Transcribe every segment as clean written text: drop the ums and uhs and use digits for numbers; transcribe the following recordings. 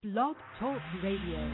Blog Talk Radio.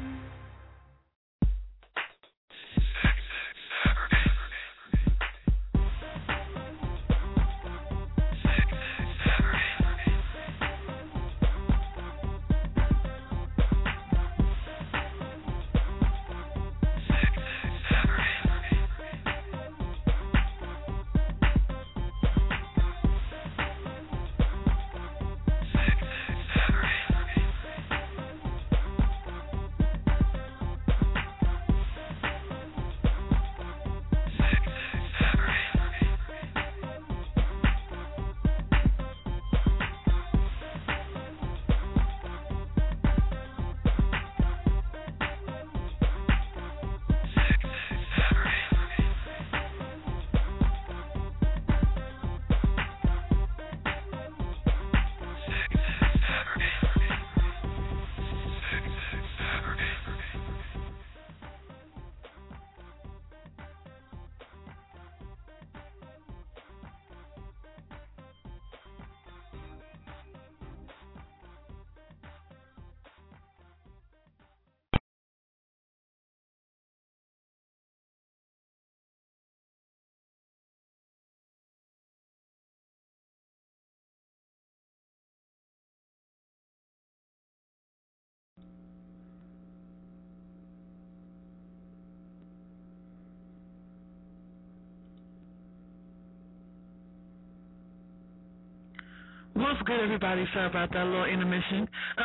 What's good, everybody? Sorry about that little intermission.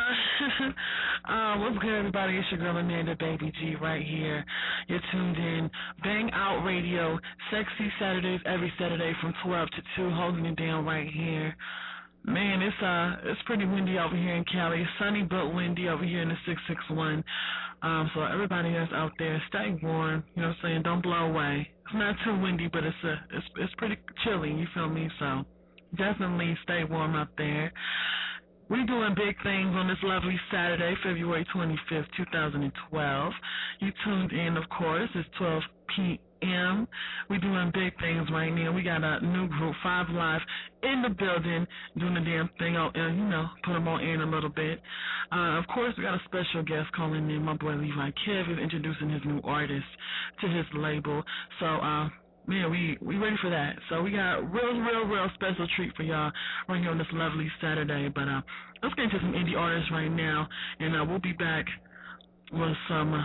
What's good, everybody? It's your girl Amanda Baby G right here. You're tuned in. Bang Out Radio, sexy Saturdays every Saturday from 12 to 2, holding it down right here. Man, it's pretty windy over here in Cali. It's sunny but windy over here in the 661. So everybody that's out there, stay warm. You know what I'm saying? Don't blow away. It's not too windy, but it's pretty chilly. You feel me? So definitely stay warm up there. We're doing big things on this lovely Saturday, February 25th, 2012. You tuned in, of course. It's 12 p.m. We're doing big things right now. We got a new group, Five Live, in the building doing the damn thing. Put them on in a little bit. Of course, we got a special guest calling in. My boy Levi Kev is introducing his new artist to his label. So, man, we ready for that. So we got real special treat for y'all right here on this lovely Saturday. But let's get into some indie artists right now, and we'll be back with some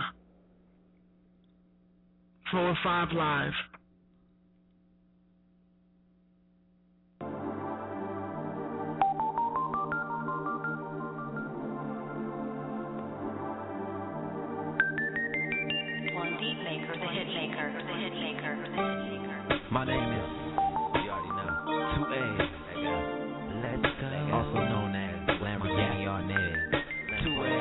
Floor 5 Live. My name is, you already know, 2A, let's go, also known as Lamborghini Arnett, 2A,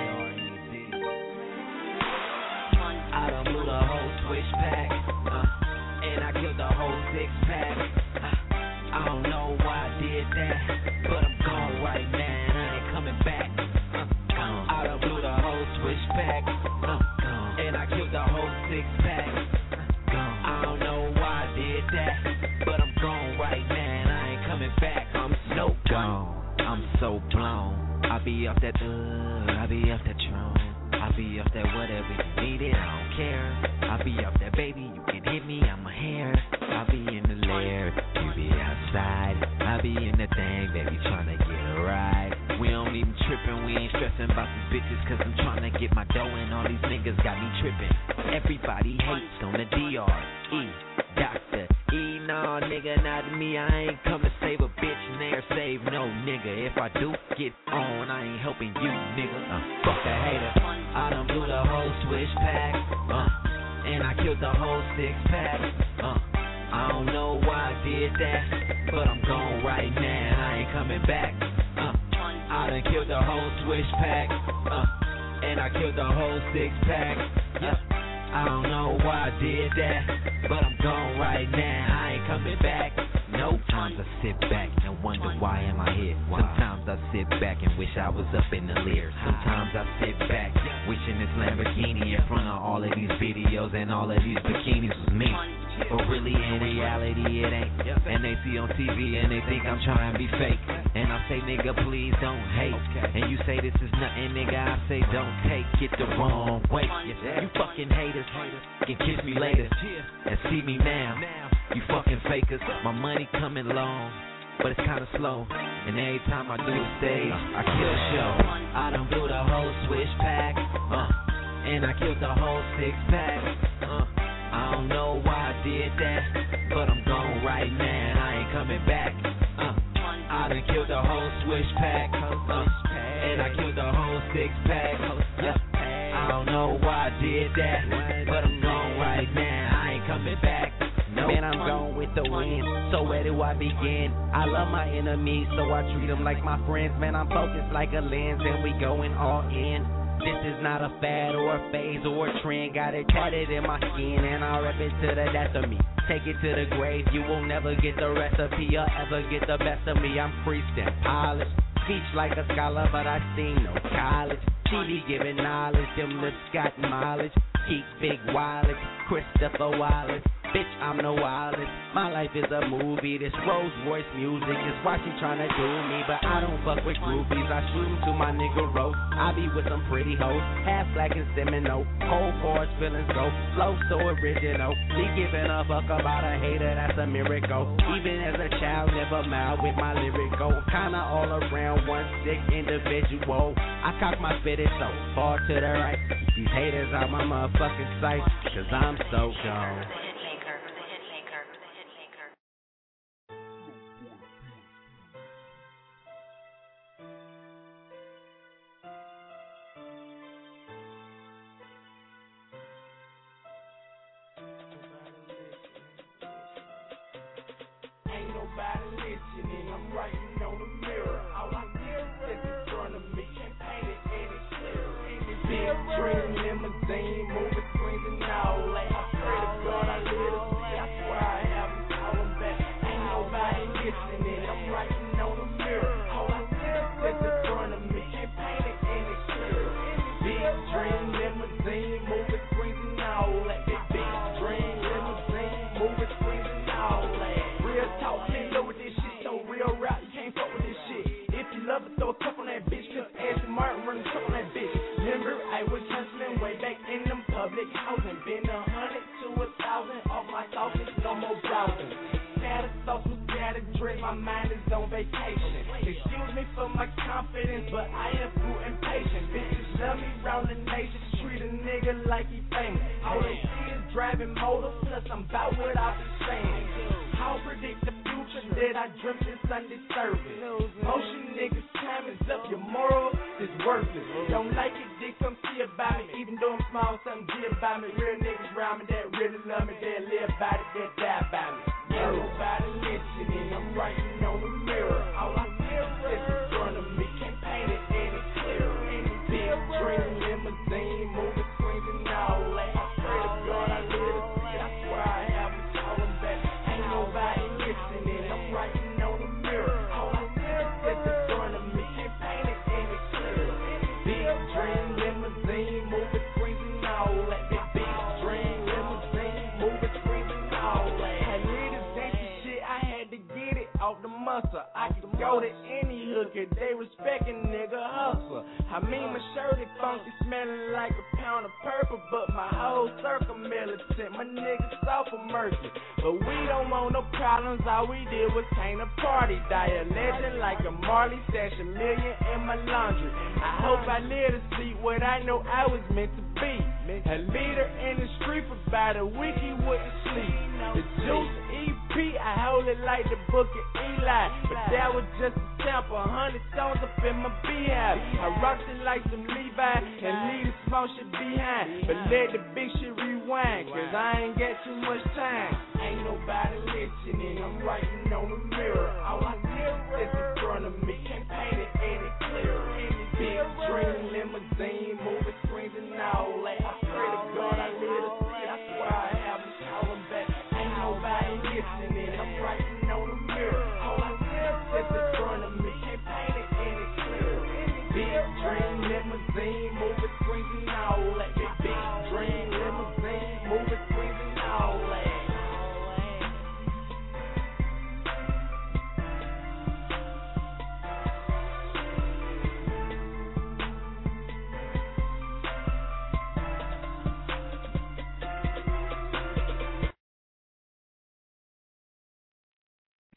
I done blew the whole switch pack, and I killed the whole six pack, I don't know why I did that, but I'm gone right now, and I ain't coming back, I done blew the whole switch pack, and I killed the whole six pack, I don't know why I did that, but I'm gone right now, and I ain't coming back. I'm so gone, I'm so blown. I be off that I be off that throne, I be off that whatever you need it, I don't care. I be off that baby, you can hit me, I'm a hair. I be in the lair, you be outside. I be in the thing, baby, tryna get a ride. We don't even trippin', we ain't stressin' about these bitches, cause I'm tryna get my dough and all these niggas got me trippin'. Everybody hates on the D.R.E. Dr. E, nah, nigga, not me. I ain't come to save a bitch, ne'er save no nigga. If I do get on, I ain't helping you, nigga. Fuck that hater. I done blew the whole switch pack, and I killed the whole six pack. I don't know why I did that, but I'm gone right now, I ain't coming back. I done killed the whole switch pack, and I killed the whole six pack. I don't know why I did that, but I'm gone right now, I ain't coming back. No times I sit back and wonder why am I here. Sometimes I sit back and wish I was up in the Lear. Sometimes I sit back wishing this Lamborghini in front of all of these videos and all of these bikinis was me. But really in reality it ain't. And they see on TV and they think I'm trying to be fake. And I say, nigga, please don't hate. And you say this is nothing, nigga, I say don't take it the wrong way. You fucking haters can kiss me later and see me now. You fucking fakers, my money coming long, but it's kinda slow. And every time I do a stage, I kill a show. I done blew the whole switch pack, and I killed the whole 6-pack. I don't know why I did that, but I'm gone right now, I ain't coming back. I done killed the whole switch pack, and I killed the whole 6-pack. I don't know why I did that, but I'm gone right now, I ain't coming back. Man, I'm gone with the wind, so where do I begin? I love my enemies, so I treat them like my friends. Man, I'm focused like a lens, and we going all in. This is not a fad or a phase or a trend. Got it tatted in my skin, and I rep it to the death of me. Take it to the grave, you will never get the recipe or ever get the best of me. I'm freestyle, polished, speech like a scholar, but I seen no college. TV giving knowledge, them lips got mileage. Keep big wallets, Christopher Wallace. Bitch, I'm the wildest. My life is a movie. This Rolls Royce music is why she tryna do me. But I don't fuck with groupies. I shoot 'em to my nigga roast. I be with some pretty hoes, half black and Seminole. Cold cards, feelings go. Flow so original. Me giving a fuck about a hater, that's a miracle. Even as a child, never mild with my lyrical. Kinda all around, one sick individual. I cock my fitted so far to the right. These haters out my motherfucking sight, cause I'm so gone.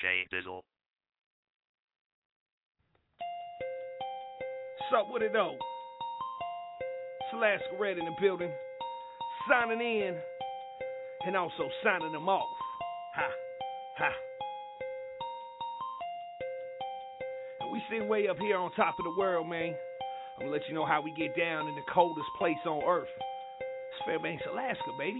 J Dizzle. What's up with it though? It's Alaska Red in the building, signing in and also signing them off. Ha, ha. And we sitting way up here on top of the world, man. I'm gonna let you know how we get down in the coldest place on earth. It's Fairbanks, Alaska, baby.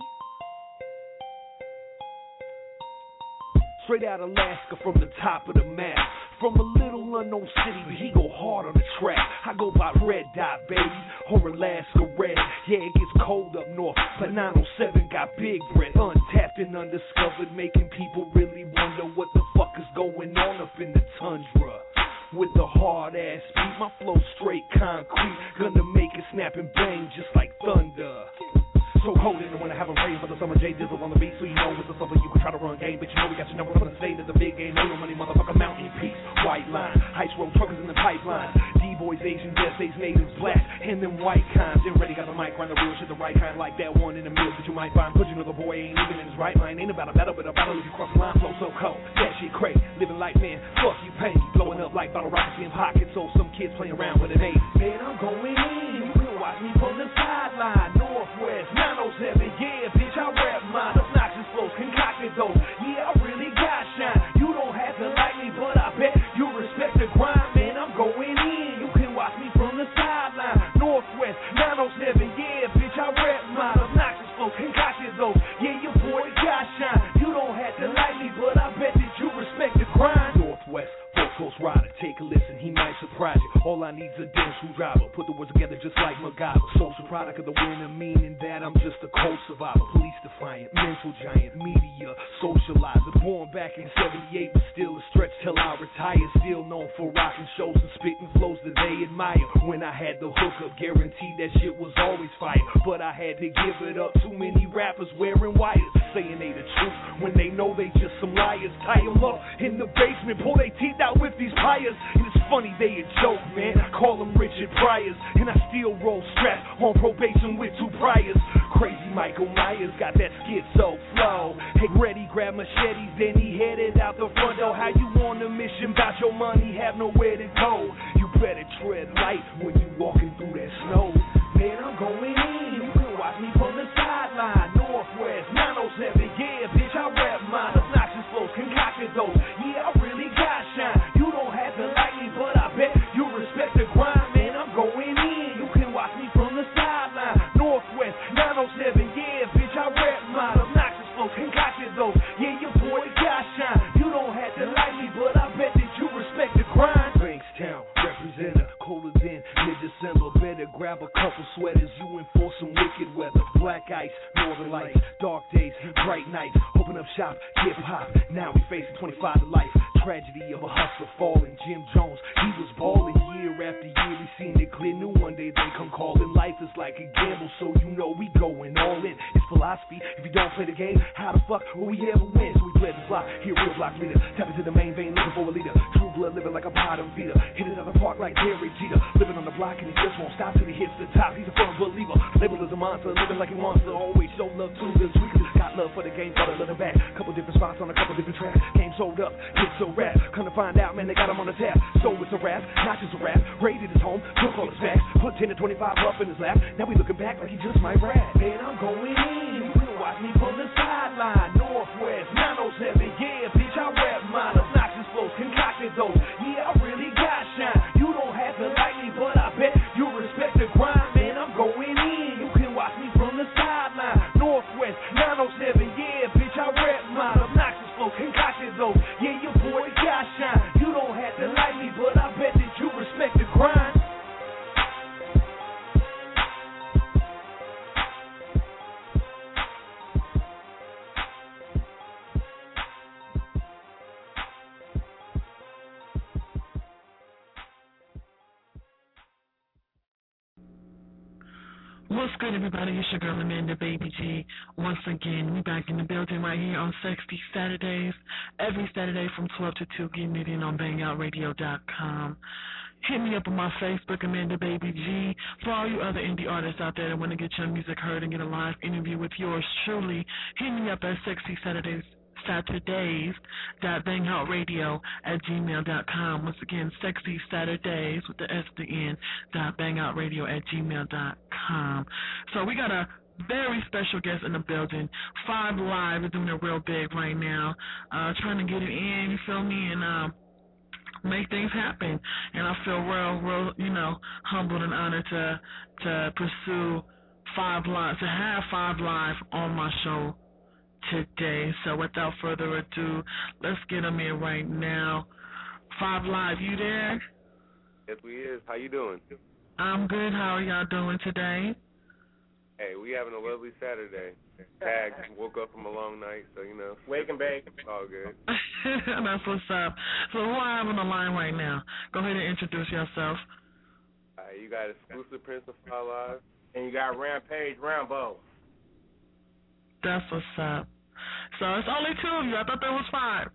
Straight out Alaska from the top of the map. From a little unknown city, but he go hard on the track. I go by Red Dot, baby, or Alaska Red. Yeah, it gets cold up north, but 907 got big bread. Untapped and undiscovered, making people really wonder what the fuck is going on up in the tundra. With the hard-ass beat, my flow straight concrete. Gonna make it snap and bang just like thunder. So hold it, I wanna have a rave for the summer. J Dizzle on the beat, so you know it's a summer. You can try to run game, but you know we got your number from the state of the big game. No money, motherfucker, mountain peace. White line, ice road truckers in the pipeline. D-boys, Asians, essays, natives, black, and them white kinds. They ready, got the mic, run the real shit, the right kind, like that one in the middle that you might find. But you know the boy ain't even in his right mind. Ain't about a battle, but a battle if you cross the line. Flow so cold, that shit crazy. Living like man, fuck you, pain. Blowing up like bottle rockets in pockets, so some kids playing around with an ace. Man, I'm going in, you can watch me from the sideline. Northwest, 907, yeah, bitch, I rap mine. Obnoxious flows, concocted those, yeah, I really got shine. You don't have to like me, but I bet you respect the grind, man, I'm going in. You can watch me from the sideline. Northwest, 907, yeah, bitch, I rap mine. Obnoxious flows, concocted those, yeah, your boy got shine. You don't have to like me, but I bet that you respect the grind. Northwest, Ghost Rider, take a listen, he might surprise you. All I need's a damn screwdriver, put the words together just like MacGyver. Social product of the winner, meaning that I'm just a cold survivor. Police defiant, mental giant, media socializer. Born back in 78, but still a stretch till I retire. Still known for rocking shows and spitting flows that they admire. When I had the hookup, guaranteed that shit was always fire. But I had to give it up, too many rappers wearing wires, saying they the truth when they know they just some liars. Tie them up in the basement, pull their teeth out with these pliers. And it's funny, they a joke, man. Call them Richard Pryor's, and I still roll straps on probation with 2 priors. Crazy Michael Myers got that schizo flow. Hey, ready, grab machetes, then he headed out the front door. How you on a mission, bout your money, have nowhere to go? You better tread light when you walking through that snow. Man, I'm going in, you can watch me from the sideline. Northwest, 907, yeah, bitch, I rap mine. Obnoxious flows, concocted those, yeah, I really got shine. You don't have to like me, but I bet you respect the grind, man, I'm going in. You can watch me from the sideline. Northwest, 907, yeah, bitch, I rap mine. Obnoxious flows, concocted those, yeah, your boy got shine. You don't have to like me, but I bet that you respect the grind. Bankstown, representative, colder than mid-December. Better grab a couple sweaters, you in for some wicked weather. Black ice, northern lights, dark days, bright nights. Open up shop, hip-hop, now we facing 25 to life. Tragedy of a hustler falling, Jim Jones, he was balling year after year. We seen it clear, knew one day they come calling. Life is like a gamble, so you know we going all in. It's philosophy, if you don't play the game, how the fuck will we ever win? So we play the block, here real block leader. Tap into the main vein, looking for a leader. True blood, living like a bottom feeder. Hit it out the park like Derek Jeter. Living on the block and he just won't stop till he hits the top. He's a firm believer, labeled as a monster. Living like he wants to, always show love to the tweakers. Got love for the game, thought a little back. Couple different spots on a couple different tracks. Game sold up, hit so rap. Come to find out, man, they got him on the tap. So it's a rap, not just a rap. Raided his home, took all his facts. Put 10 to 25 up in his lap. Now we looking back like he just might rap. Man, I'm going in, you can watch me from the sideline. Northwest, 907, yeah, bitch, I rap mine. Obnoxious flows, concocted those, yeah, I really got shine. You don't have to like me, but I bet you respect the grind. Man, I'm going in, you can watch me from the sideline. Northwest, 907, yeah, bitch, I rap mine. Obnoxious flows, concocted those, yeah, your boy got shine. You don't have to like me, but I bet that you respect the grind. What's good, everybody? It's your girl Amanda Baby G. Once again, we back in the building right here on Sexy Saturdays. Every Saturday from 12 to 2, getting it in on BangOutRadio.com. Hit me up on my Facebook, Amanda Baby G. For all you other indie artists out there that want to get your music heard and get a live interview with yours truly, hit me up at Sexy Saturdays sexysaturdays.bangoutradio@gmail.com. Once again, Sexy Saturdays with the S at the end, .bangoutradio@gmail.com. So we got a very special guest in the building. 5 Live is doing it real big right now. Trying to get it in, you feel me, and make things happen. And I feel real, humbled and honored to pursue 5 Live, to have 5 Live on my show today. So without further ado, let's get them in right now. 5 Live, you there? Yes, we is. How you doing? I'm good. How are y'all doing today? Hey, we having a lovely Saturday. Tag woke up from a long night, so Wake and bake. It's all good. That's what's up. So who I have on the line right now? Go ahead and introduce yourself. You got exclusive Prince of 5 Live. And you got Rampage Rambo. That's what's up. So it's only 2 of you. I thought there was 5.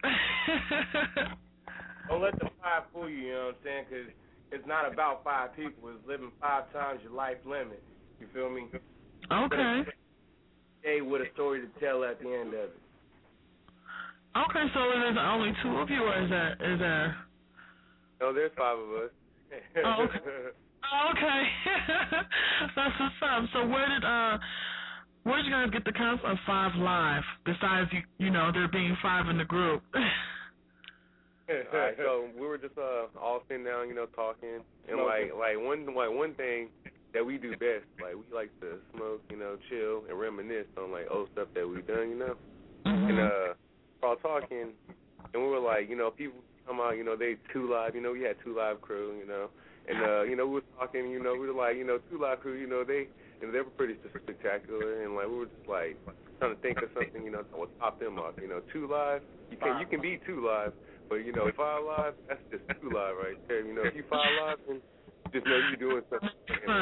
Don't let the 5 fool you, you know what I'm saying? Because it's not about 5 people. It's living 5 times your life limit. You feel me? Okay. Hey, with a story to tell at the end of it. Okay, so there's only 2 of you, or is there? No, there's 5 of us. Oh, okay. Okay. That's what's up. So where'd you guys get the concept of 5 Live? Besides, there being 5 in the group. Alright, so we were just all sitting down, talking, and one thing that we do best, we like to smoke, chill and reminisce on old stuff that we've done, Mm-hmm. And we're all talking, and we were like, people come out, they 2 Live, we had 2 Live crew, and we were talking, we were like, 2 Live crew, they were pretty spectacular, and we were just trying to think of something, that would pop them off, 2 Live, you can be 2 Live, but 5 Live, that's just 2 Live right there, if you 5 Live, then just know you're doing something.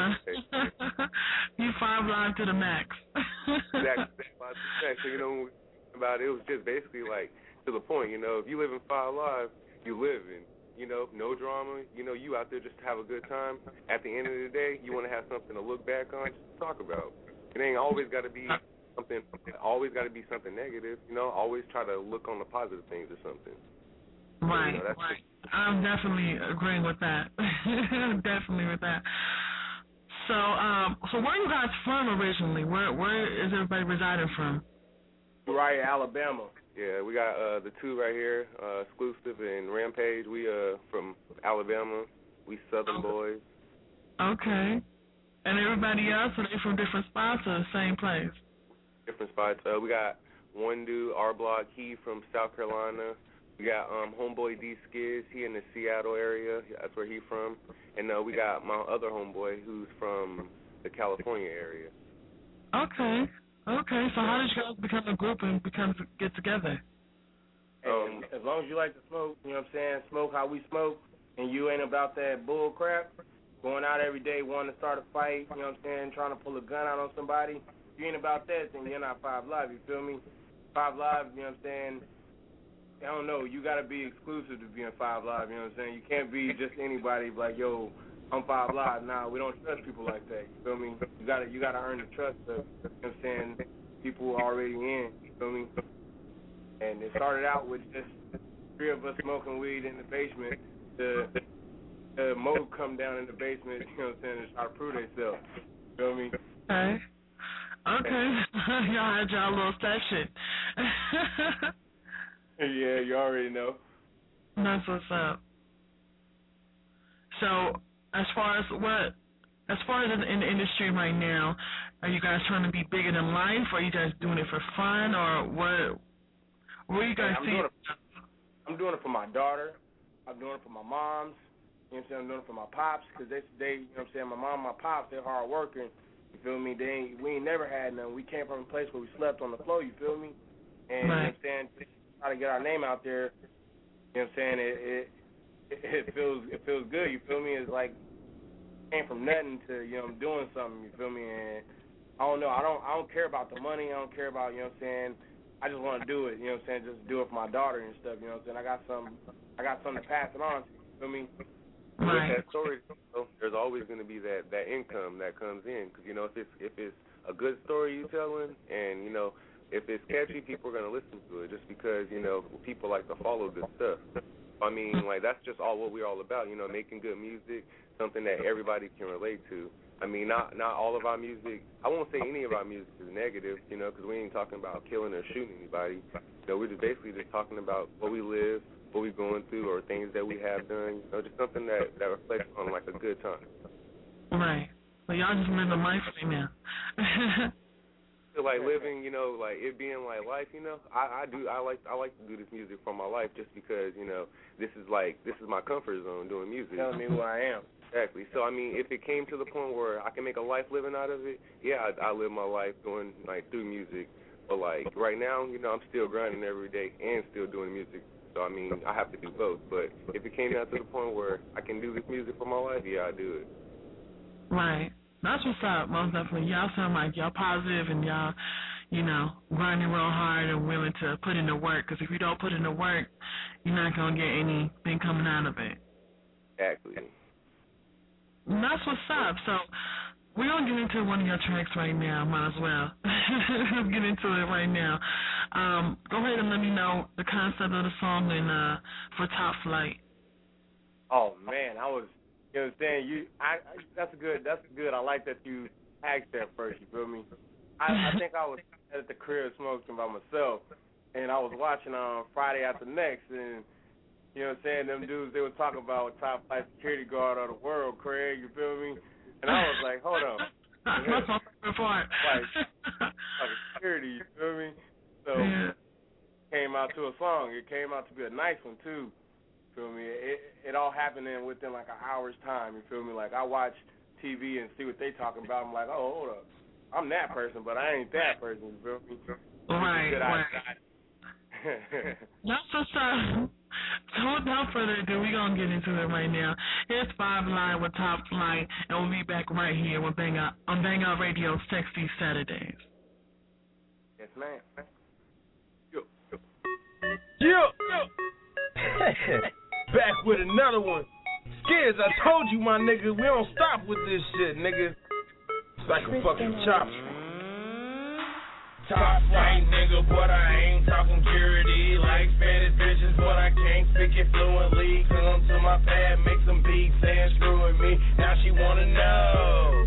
You 5 Live to the max. Exactly. So, when we about it was just basically to the point, if you live in 5 Live, you live in, no drama, you out there just to have a good time. At the end of the day, you want to have something to look back on, just to talk about. It ain't always got to be something negative, always try to look on the positive things or something. Right, right. I'm definitely agreeing with that. Definitely with that. So, so where are you guys from originally? Where is everybody residing from? Right, Alabama. Yeah, we got the 2 right here, Exclusive and Rampage. We from Alabama. We Southern boys. Okay. And everybody else, are they from different spots or the same place? Different spots. We got one dude, R Block, he from South Carolina. We got homeboy D Skiz, he in the Seattle area. That's where he from. And we got my other homeboy who's from the California area. Okay. Okay. So how did you guys become a group and get together? As long as you like to smoke, you know what I'm saying, smoke how we smoke, and you ain't about that bull crap, going out every day wanting to start a fight, you know what I'm saying, trying to pull a gun out on somebody, if you ain't about that, then you're not 5 Live, you feel me? 5 Live, you know what I'm saying, I don't know, you got to be exclusive to being 5 Live, you know what I'm saying? You can't be just anybody like, yo, I'm 5 Live. Nah, we don't trust people like that, you feel me? You got to earn the trust of, you know what I'm saying, people already in, you feel me? And it started out with just 3 of us smoking weed in the basement. The Mo come down in the basement, you know what I'm saying, and try to prove themselves. You feel me? Okay. Okay. Y'all had y'all little session. Yeah, you already know. That's what's up. So, as far as in the industry right now, are you guys trying to be bigger than life, or are you guys doing it for fun, or what? Where you guys see? I'm doing it for my daughter. I'm doing it for my moms. You know what I'm saying? I'm doing it for my pops, because they, you know what I'm saying, my mom and my pops, they're hard working. You feel me? We ain't never had none. We came from a place where we slept on the floor, you feel me? And right. You know what I'm saying, try to get our name out there, you know what I'm saying, it feels good, you feel me? It's like came from nothing to, you know, I'm doing something, you feel me? And I don't know, I don't care about the money, I don't care about, you know what I'm saying, I just want to do it, you know what I'm saying, just do it for my daughter and stuff, you know what I'm saying? I got something to pass it on to, you feel me? Right. With that story, there's always going to be that income that comes in, because if it's a good story you're telling, and if it's catchy, people are gonna listen to it just because people like to follow this stuff. I mean, like that's just what we're all about, making good music, something that everybody can relate to. I mean, not all of our music. I won't say any of our music is negative, because we ain't talking about killing or shooting anybody. We're just basically just talking about what we live, what we're going through, or things that we have done. Just something that reflects on like a good time. Right. Well, y'all just living life right now. So like living, like it being like life, I like to do this music for my life just because, this is my comfort zone doing music. Telling me who I am. Exactly. So I mean, if it came to the point where I can make a life living out of it, yeah, I live my life going like through music. But like right now, I'm still grinding every day and still doing music. So I mean, I have to do both. But if it came down to the point where I can do this music for my life, yeah, I do it. Right. That's what's up, most definitely. Y'all sound like y'all positive and y'all, grinding real hard and willing to put in the work. Because if you don't put in the work, you're not going to get anything coming out of it. Exactly. And that's what's up. So we're going to get into one of your tracks right now. Might as well. Let's get into it right now. Go ahead and let me know the concept of the song and for Top Flight. Oh, man, I was... You know what I'm saying? That's good. I like that you asked that first, you feel me? I think I was at the crib smoking by myself, and I was watching Friday After Next, and, you know what I'm saying, them dudes, they were talking about top flight security guard of the world, Craig, you feel me? And I was like, hold on. That's my favorite part. Like security, you feel me? So it came out to a song. It came out to be a nice one, too. Feel me? It all happened within like an hour's time. You feel me? Like I watch TV and see what they talking about. I'm like, oh, hold up, I'm that person, but I ain't that person. You feel me? Right. That's what's up. So without further ado, we're gonna get into it right now. Here's 5 Live with Top Flight, and we'll be back right here on Bang Out Radio, Sexy Saturdays. Yes, ma'am. Yeah. Back with another one. Skiz, I told you, my nigga, we don't stop with this shit, nigga. It's like a fucking chop. Top flight, nigga, but I ain't talking purity. Like Spanish bitches, but I can't speak it fluently. Come to my pad, make some beats, saying screw with me. Now she wanna know.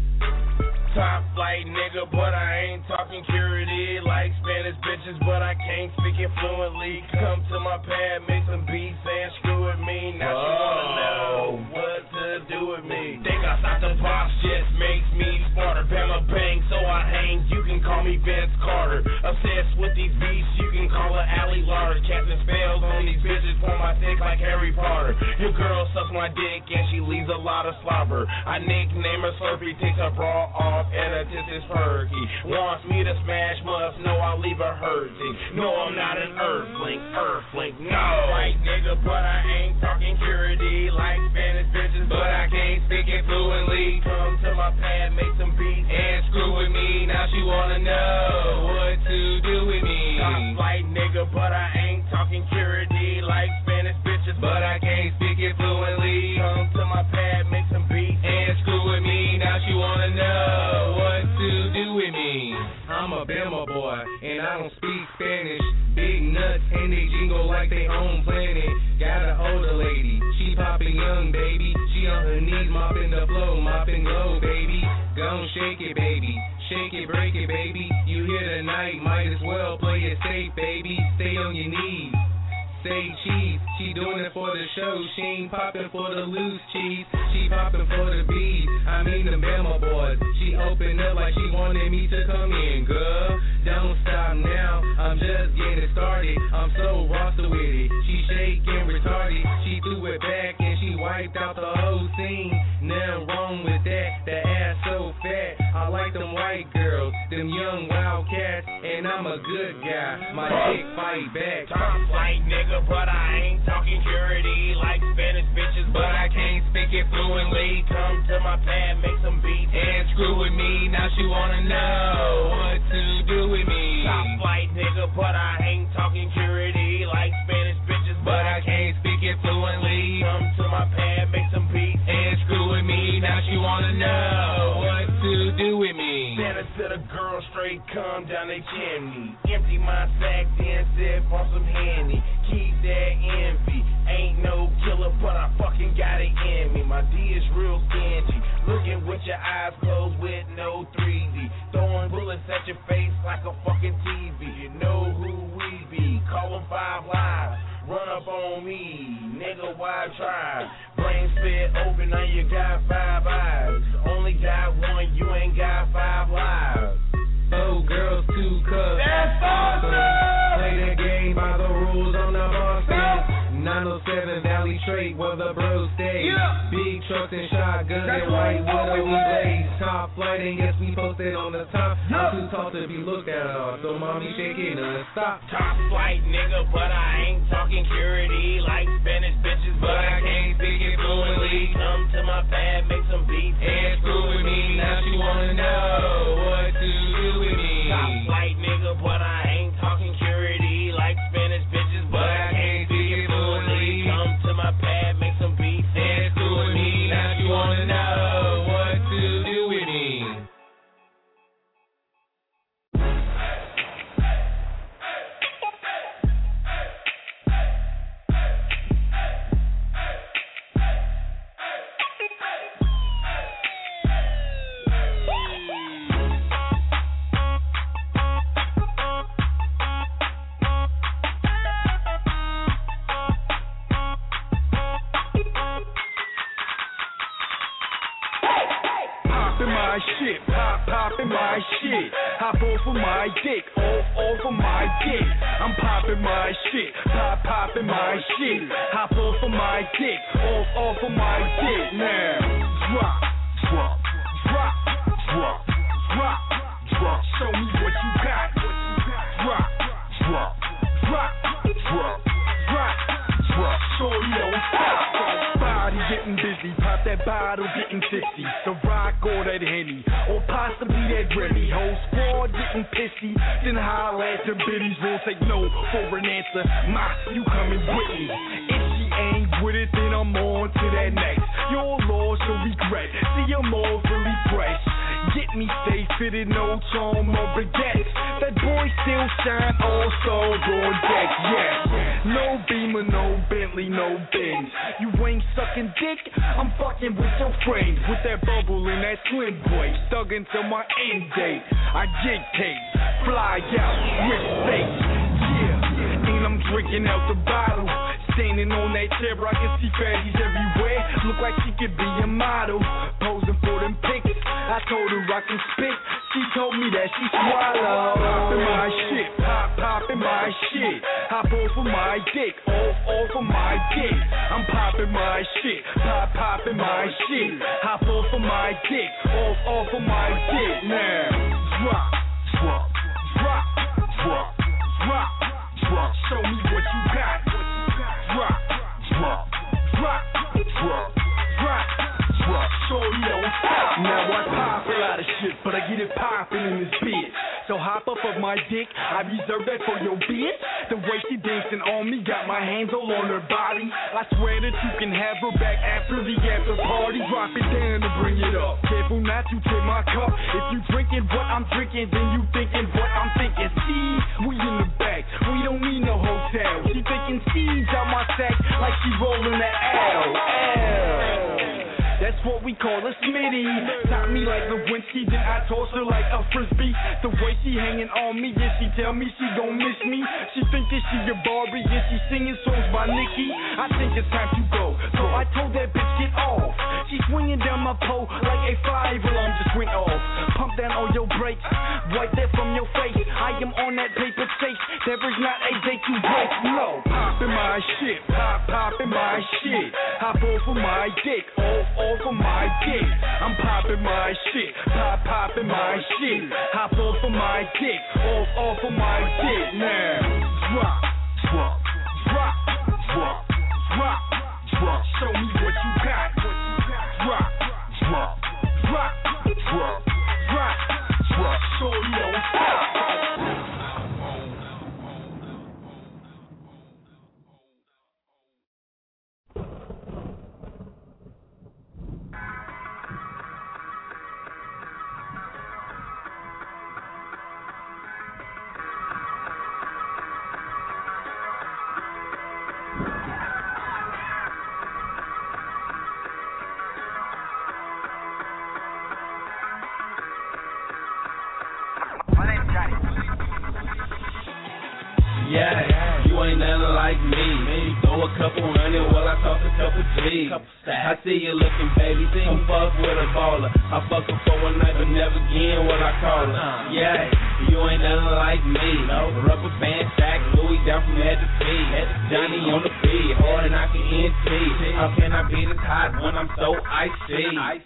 Top flight, nigga, but I ain't talking purity. Like Spanish bitches, but I can't speak it fluently. Come to my pad, make some beats, saying screw with me. Now she wanna know what to do with me. Think outside the box just makes me smarter. Bama bang, so I hang. You can call me Vince Carter. Obsessed with these beats, you can call her Allie Lauder. Casting spells on these bitches for my dick like Harry Potter. Your girl sucks my dick and she leaves a lot of slobber. I nickname her Slurpee, takes her bra off and her tits is perky. Wants me to smash, must know I'll leave her hurting. No, I'm not an earthling, no. Right, nigga, but I ain't talking purity. Like Spanish bitches, but I can't speak it fluently. Come to my pad, make some beats, and screw with me. Now she wanna know what to do with me. Top flight, nigga, but I ain't talking purity. Like Spanish bitches, but I can't speak it fluently. Come to my pad, make some beats, and screw with me. Now she wanna know what to do with me. I'm a Bama boy, and I don't speak Spanish. Big nuts, and they jingle like they own planet. Got an older lady, she poppin' young, baby. She on her knees, mopping the floor, mopping low, baby. Gon' shake it, baby. Shake it, break it, baby. You here tonight, might as well play it safe, baby. Stay on your knees. Say cheese, she doing it for the show. She ain't popping for the loose cheese. She popping for the bees. I mean the Bama boys. She opened up like she wanted me to come in, girl. Don't stop now, I'm just getting started. I'm so roster with it. She shaking retarded. She threw it back and she wiped out the whole scene. Nothing wrong with that. The ass so fat. I like them white girls, them young wildcats, and I'm a good guy. My dick fight back. Top flight, nigga, but I ain't talking purity. Like Spanish bitches, but I can't speak it fluently. Come to my pad, make some beats, and screw with me. Now she wanna know what to do with me. Top flight, nigga, but I ain't talking purity. Like Spanish bitches, but I can't speak it fluently. Come to my pad, make some beats, and screw with me. Now she wanna know what to do with me. Said a girl straight come down they chimney. Empty my sack, then sip on some Henny. Keep that envy. Ain't no killer, but I fucking got it in me. My D is real stingy. Looking with your eyes closed with no 3D. Throwing bullets at your face like a fucking TV. You know who we be. Call them 5 Live. Run up on me, nigga, why try? Brain spit open, now you got 5 eyes. Only got one, you ain't got 5 lives. 4 girls, 2 cups. That's awesome! Play the game by the rules on the Boston. 907 Valley Trade where the bros stay. Yeah. Big trucks and shotguns and white water we blaze. Top flight and yes we posted on the top. I'm too tall to be looked at all, so mommy shaking stop. Top flight nigga, but I ain't talking purity. Like Spanish bitches, but I can't speak it fluently. Come to my pad, make some beats and screw with me. Now she wanna know what to do with me. Top flight nigga, but I ain't talking purity. Like Spanish bitches, but I can't speak it fluently. Come to my pad, make some beats and screw with me. Now she wanna know what to do with me. Shit, poppin' my shit. Hop off of my dick, off of my dick. I'm poppin' my shit, poppin' my shit. Hop off of my dick, off of my dick. Now, drop. Show me what you got. Drop. Shorty don't stop. Body getting busy, pop that bottle getting tipsy. The rock or that Henny, or possibly that Remy. Whole squad getting pissy, then holler at the biddies. Won't take no for an answer. You coming with me? If she ain't with it, then I'm on to that next. Your loss you'll regret. See, I'm all really fresh. Get me stay fitted, no charm or baguettes. That boy still shine, all stars on deck, yes. No Beamer, no Bentley, no Benz. You ain't sucking dick, I'm fucking with your friends. With that bubble and that slim boy, stuck until my end date. I dictate, fly out with faith, yeah. And I'm drinking out the bottle. Standing on that chair, I can see fatties everywhere. Look like she could be a model, posing for them pics. I told her I can spit, she told me that she swallowed. Poppin' my shit, poppin' my shit. Hop off of my dick, off of my dick. I'm poppin' my shit, poppin' my shit. Hop off of my dick, off of my dick. Now, drop. Show me what you got. Drop. Shorty don't stop. Now I pop a lot of shit, but I get it poppin' in this bitch. So hop up of my dick, I reserve that for your bitch. The way she dancing on me, got my hands all on her body. I swear that you can have her back after the after party. Drop it down and bring it up. Careful not to tip my cup. If you drinking what I'm drinking, then you thinking what I'm thinking. See, we in the back, we don't need no hotel. She thinking seeds out my sack like she rolling that L. That's what we call a Smitty. Top me like Lewinsky, then I toss her like a frisbee. The way she hanging on me, yeah, she tell me she gon' miss me. She think that she a Barbie, yeah, she singing songs by Nicki. I think it's time to go, so I told that bitch get off. She swinging down my pole like a 5 alarm just went off. Pump down all your brakes, wipe that from your face. I am on that paper chase, there is not a day to break. No, poppin' my shit, poppin' my shit. Hop off of my dick, off of my dick. I'm poppin' my shit, poppin' my shit. Hop off of my dick, off of my dick. Now, drop. Show me what you got. Drop. Shorty don't stop. throw a couple hundred while I toss a couple G's. I see you looking, baby, come fuck with a baller. I fuck her for one night, but never again what I call her. Yeah, you ain't nothing like me. Rubber band stack, Louis down from head to feet. Johnny on the beat, hard and I can NT. How can I be this hot when I'm so icy?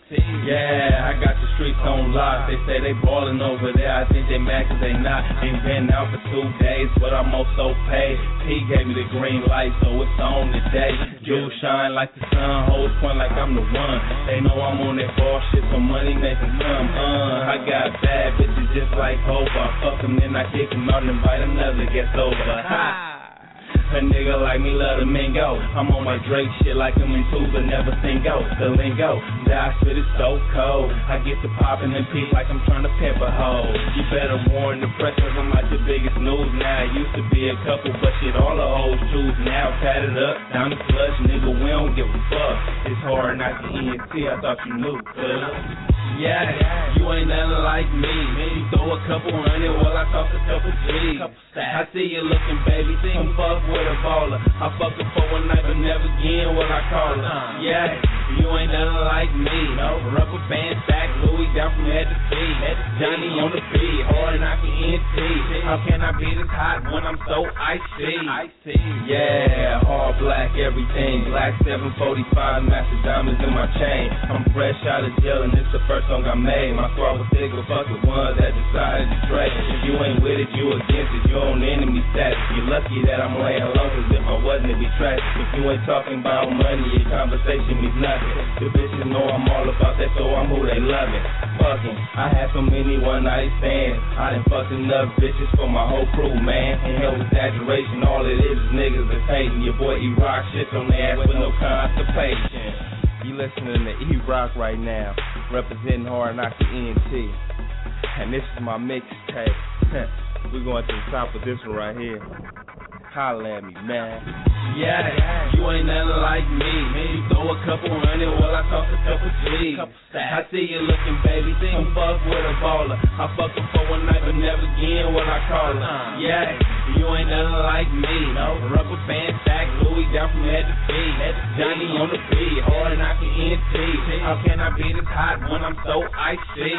Yeah, I got the streets on lock. They say they ballin' over there. I think they mad cause they not. Ain't been out for 2 days, but I'm also paid. He gave me the green light, so it's on today. Jewels shine like the sun, hoes point like I'm the one. They know I'm on that ball shit, so money making some. I got bad bitches just like Hope. I fuck them, then I kick them out and invite another guest over. Ha! A nigga like me love the mingo. I'm on my Drake shit like I'm in tuba, never sing go. The lingo, that I spit is so cold. I get to poppin' and peak like I'm trying to pimp a hoe. You better warn the press cause I'm like the biggest news now. Used to be a couple, but shit all the hoes choose now. Tatted up, down the flush, nigga, we don't give a fuck. It's hard not to ENT, I thought you knew, yeah, you ain't nothing like me. You throw a couple hundred while I toss a couple G's. I see you looking, baby, come fuck with a baller. I fuck her for one night, but never again what I call her. Yeah, you ain't nothing like me. Rubber band stack, Louis down from head to feet. Johnny on the beat, hard and I can NT. How can I be this hot when I'm so icy? Yeah, all black, everything. Black 745, master diamonds in my chain. I'm fresh out of jail and it's the first song I made. My squad was thick, but fuck the ones that decided to trade. If you ain't with it, you against it, you on enemy status. You're lucky that I'm laying low, cause if I wasn't, it'd be tragic. If you ain't talking about money, your conversation means nothing. The bitches know I'm all about that, so I'm who they loving. Fucking, I had so many one-night stands. I done fucked enough bitches for my whole crew, man. And hell, exaggeration, all it is niggas that's hating. Your boy E-Rock shit on their ass with no constipation. You listening to E-Rock right now, representing Hard Knock the ENT. And this is my mixtape. We're going to the top of this one right here. Holla at me, man. Yeah, you ain't nothing like me. You throw a couple hundred while I toss a couple G's. I see you looking, baby, come fuck with a baller. I fuck her for one night, but never again what I call her. Yeah, you ain't nothing like me. Rubber band stack, Louis down from head to feet. Johnny on the beat, hard and I can NT. How can I be this hot when I'm so icy?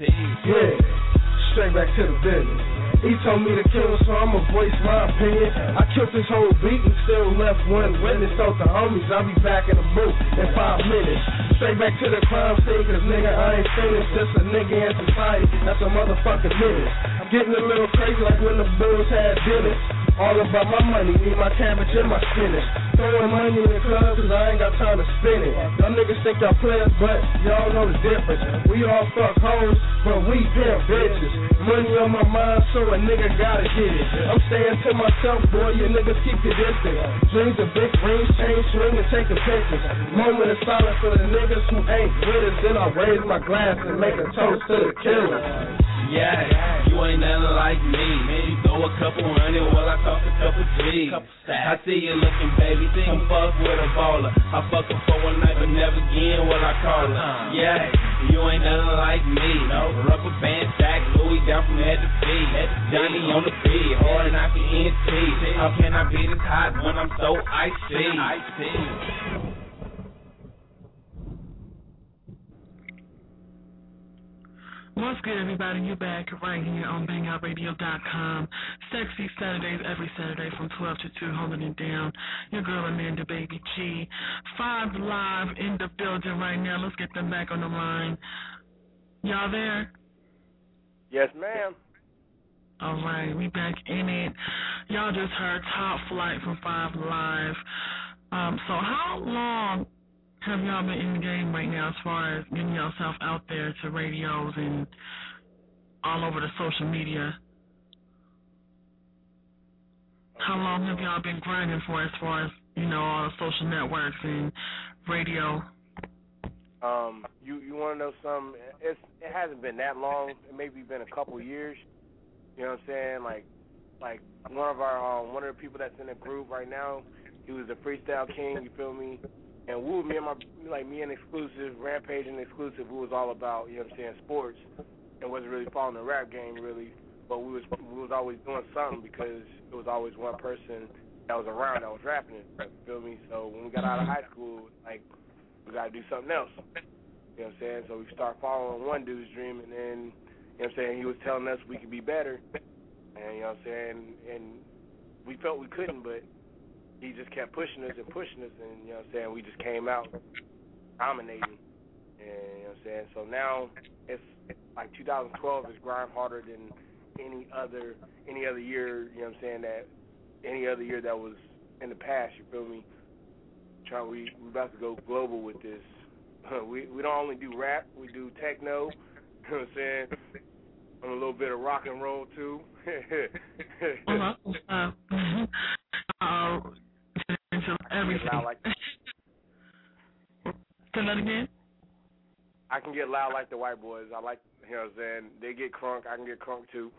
Yeah, straight back to the business. He told me to kill him, so I'ma voice my opinion. I killed this whole beat and still left one witness. Told the homies I'll be back in the booth in 5 minutes. Straight back to the crime scene, cause nigga, I ain't finished. Just a nigga in society, that's a motherfucking menace. I'm getting a little crazy like when the Bulls had dinners. All about my money, need my cabbage and my spinach. Throwing money in the club cause I ain't got time to spend it. Y'all niggas think y'all players, but y'all know the difference. We all fuck hoes, but we pimp bitches. Money on my mind, so a nigga gotta get it. I'm staying to myself, boy, you niggas keep your distance. Dreams of big rings, chain swing and taking pictures. Moment of silence for the niggas who ain't with us. Then I raise my glass and make a toast to the killers. Yeah, you ain't nothing like me. You throw a couple hundred while I toss a couple G's. I see you looking, baby, come fuck with a baller. I fuck her for one night, but never again what I call her. Yeah, you ain't nothing like me. Rubber band stack, Louis down from head to feet. Johnny on the beat, hard and I can NT. How can I be this hot when I'm so icy? What's good, everybody? You're back right here on BangOutRadio.com. Sexy Saturdays every Saturday from 12 to 2, holding it down. Your girl Amanda Baby G. 5 Live in the building right now. Let's get them back on the line. Y'all there? Yes, ma'am. All right, we back in it. Y'all just heard Top Flight from 5 Live. So how long have y'all been in the game right now as far as getting yourself out there to radios and all over the social media? How long have y'all been grinding for as far as, you know, all the social networks and radio? You want to know something? It hasn't been that long. It maybe been a couple years. You know what I'm saying? Like one of the people that's in the group right now, he was the freestyle king. You feel me? And me and Exclusive, Rampage and Exclusive, who was all about, you know what I'm saying, sports, and wasn't really following the rap game really, but we was always doing something because it was always one person that was around that was rapping and stuff, you feel me? So when we got out of high school, like, we got to do something else. You know what I'm saying? So we start following one dude's dream, and then, you know what I'm saying, he was telling us we could be better. And, you know what I'm saying, and we felt we couldn't, but he just kept pushing us, and, you know what I'm saying, we just came out dominating. And, you know what I'm saying, so now it's like 2012 is grind harder than any other year, you know what I'm saying, that any other year that was in the past, you feel me? We about to go global with this. We don't only do rap, we do techno, you know what I'm saying? And a little bit of rock and roll too. Everything. Say that again? I can get loud like the white boys. I like, you know what I'm saying? They get crunk, I can get crunk too.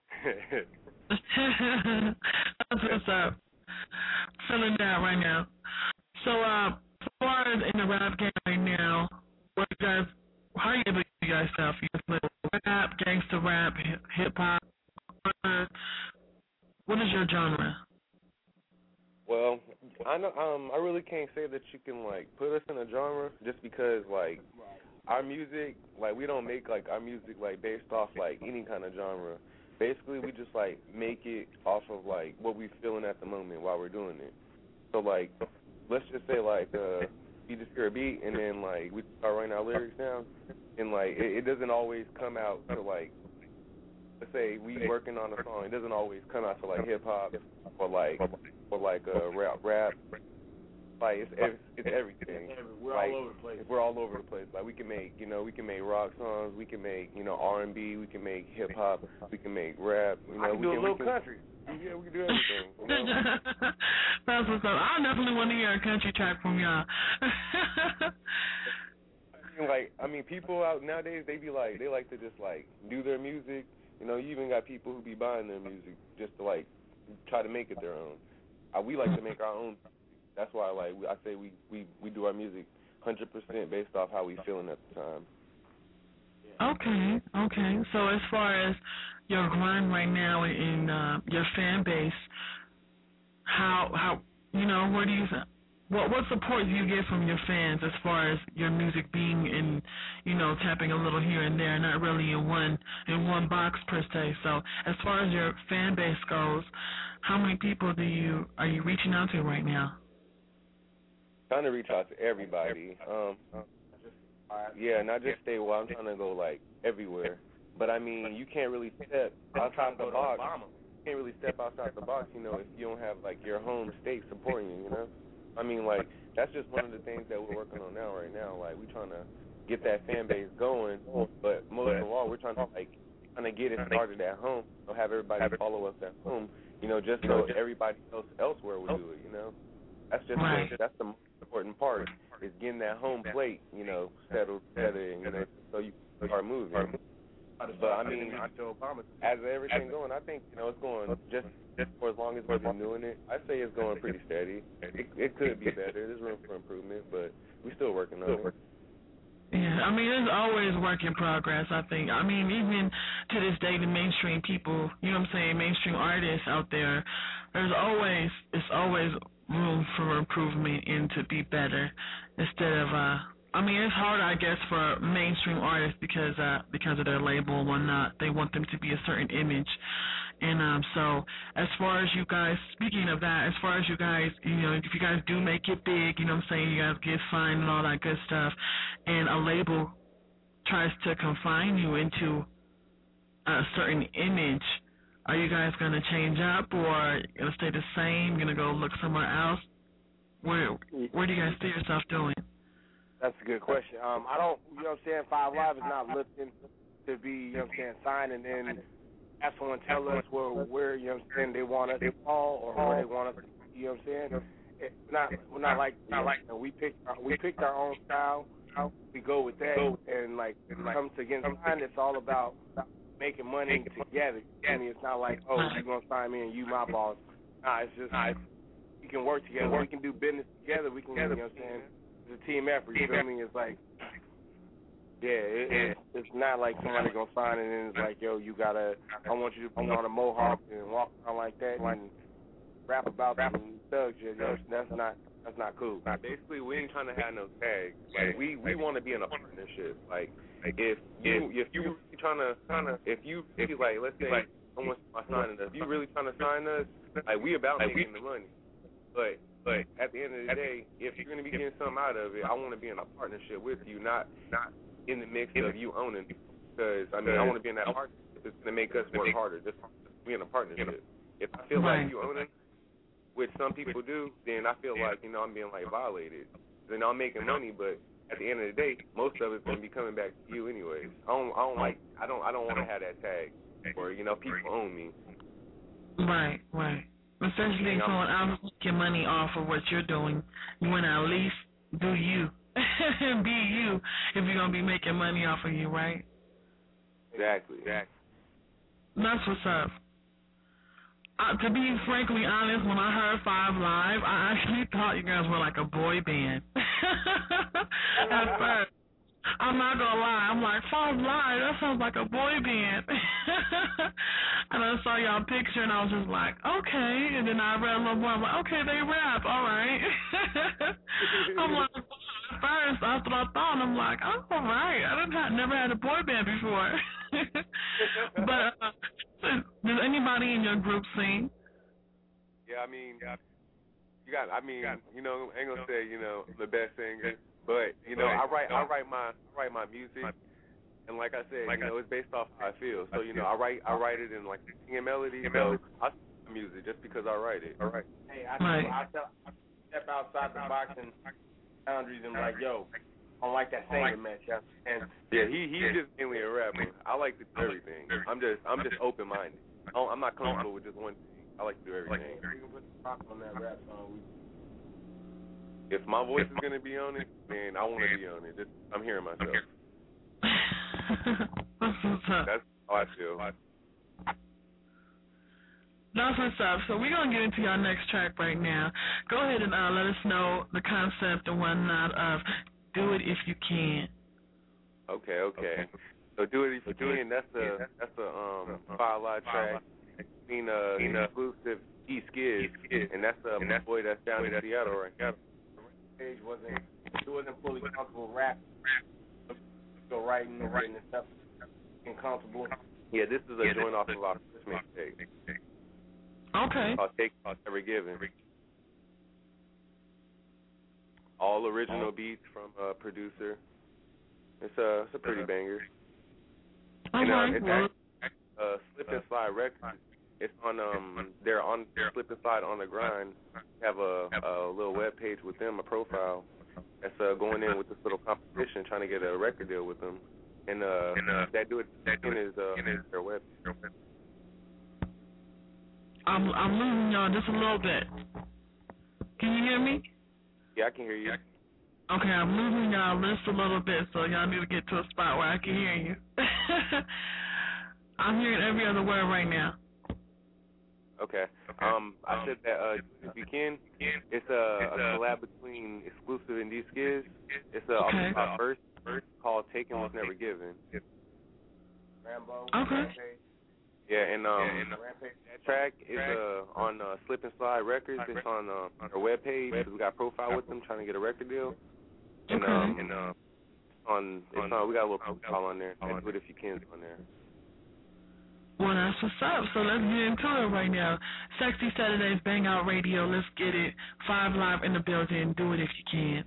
That's what's up. Feeling that right now. So, as far as in the rap game right now, how do you guys stuff? You play rap, gangster rap, hip hop. What is your genre? Well, I know I really can't say that you can like put us in a genre just because like our music, like we don't make like our music like based off like any kind of genre. Basically, we just like make it off of like what we feeling at the moment while we're doing it. So like, let's just say like you just hear a beat and then like we start writing our lyrics down, and like it doesn't always come out to like, let's say we working on a song, it doesn't always come out to like hip hop or like rap. Like it's everything. We're like, all over the place. We're all over the place. Like we can make rock songs, we can make R&B, we can make hip hop, we can make rap. I can do a little country. Yeah, we can do everything. You know? That's what's up. I definitely want to hear a country track from y'all. People out nowadays, they like to just like do their music. You know, you even got people who be buying their music just to like try to make it their own. We like to make our own. That's why I say we do our music 100% based off how we feeling at the time. Okay. So as far as your grind right now in your fan base, how where do you what support do you get from your fans as far as your music being in, tapping a little here and there, not really in one box per se. So as far as your fan base goes, how many people are you reaching out to right now? Trying to reach out to everybody. Not just stay well. I'm trying to go like everywhere. But I mean, you can't really step outside the box. You can't really step outside the box, if you don't have like your home state supporting you. I mean, like that's just one of the things that we're working on right now. Like we're trying to get that fan base going, but most of all, we're trying to get it started at home. Have everybody follow us at home. Just so everybody else elsewhere will do it. That's just that's the most important part is getting that home plate, settled, so you start moving. But I mean, as everything going, I think it's going just for as long as we've been doing it. I say it's going pretty steady. It could be better. There's room for improvement, but we're still working on it. Yeah, I mean, there's always work in progress, I think. I mean, even to this day, the mainstream people, mainstream artists out there, it's always room for improvement and to be better instead of, it's hard, I guess, for mainstream artists because of their label and whatnot. They want them to be a certain image. And so as far as you guys, speaking of that, as far as you guys, if you guys do make it big, you guys get signed and all that good stuff, and a label tries to confine you into a certain image, are you guys going to change up or going to stay the same, going to go look somewhere else? Where do you guys see yourself doing? That's a good question. I don't, 5 Live is not looking to be, signed and then have someone tell us where they want us to fall or where they want us to, We're not like we picked our own style. We go with that, and when it comes to getting signed, it's all about making money together. I mean, it's not like, you're gonna sign me and you my boss. Nah, it's just we can work together. We can do business together. We can, it's a team effort. You feel me? It's like, it's not like somebody gonna sign and then it's like, I want you to put on a mohawk and walk around like that and rap about some thug shit. That's not cool. Basically, we ain't trying to have no tags. Like we want to be in a partnership. Like if you really trying to if you like, let's say someone's signing us, if you really trying to sign us, like we about making the money. But at the end of the day, if you're gonna be getting something out of it, I want to be in a partnership with you, not in the mix of you owning it. Because I want to be in that partnership. It's gonna make us work harder. Just be in a partnership. If I feel like you own it, which some people do, then I feel like I'm being like violated. Then I'm making money, but at the end of the day, most of it's gonna be coming back to you anyways. I don't want to have that tag where people own me. Right. Essentially, so I'm making money off of what you're doing. You want to at least do you, be you, if you're gonna be making money off of you, right? Exactly. That's what's up. To be frankly honest, when I heard 5 Live, I actually thought you guys were like a boy band. At first. I'm not going to lie. I'm like, 5 Live, that sounds like a boy band. And I saw y'all picture, and I was just like, okay. And then I read a little more. I'm like, okay, they rap. All right. I'm like, at first, that's what I thought. I'm like, oh, all right. Never had a boy band before. But does anybody in your group sing? Yeah, I mean, you got. I mean, ain't gonna say the best singer, but I write my music, and like I said, it's based off how I feel. So I write it in like singing melody. So I sing music just because I write it. All right. Hey, I step outside the box and boundaries and like, yo, I don't like that singing match. And yeah, he's just mainly a rapper. I like to do everything. I'm just open minded. I'm not comfortable with just one thing. I like to do everything. On that rap song. If my voice is gonna be on it, then I want to be on it. I'm hearing myself. That's how I feel. That's what's up. So we're gonna get into our next track right now. Go ahead and let us know the concept and whatnot of "Do It If You Can." Okay. So "Do It If You Can." That's a 5 Live track. Exclusive E-Skiz, and that's my boy that's down in Seattle right now. Page wasn't fully comfortable rapping, so writing and stuff and comfortable. Yeah, this is a joint off of our first mixtape. Okay. Called Take Never Given. All original beats from a producer. It's a pretty banger. And it's actually Slip and Slide Records. It's on they're on Slip and Slide on the Grind. Have a little web page with them, a profile that's going in with this little competition, trying to get a record deal with them. And that do it is their web. I'm losing y'all just a little bit. Can you hear me? Yeah, I can hear you. Okay, I'm losing y'all just a little bit, so y'all need to get to a spot where I can hear you. I'm hearing every other word right now. Okay. I said that if you can, it's a collab between Exclusive and D-Skiz. It's our first called Taken Was Never Given. Rambo. Okay. Yeah, and that track is on Slip and Slide Records. It's on our webpage. We got a profile with them, trying to get a record deal. And we got a little profile on there. And Do It If You Can on there. Well, that's what's up. So let's get into it right now. Sexy Saturdays, Bang Out Radio. Let's get it. 5 Live in the building. Do it if you can.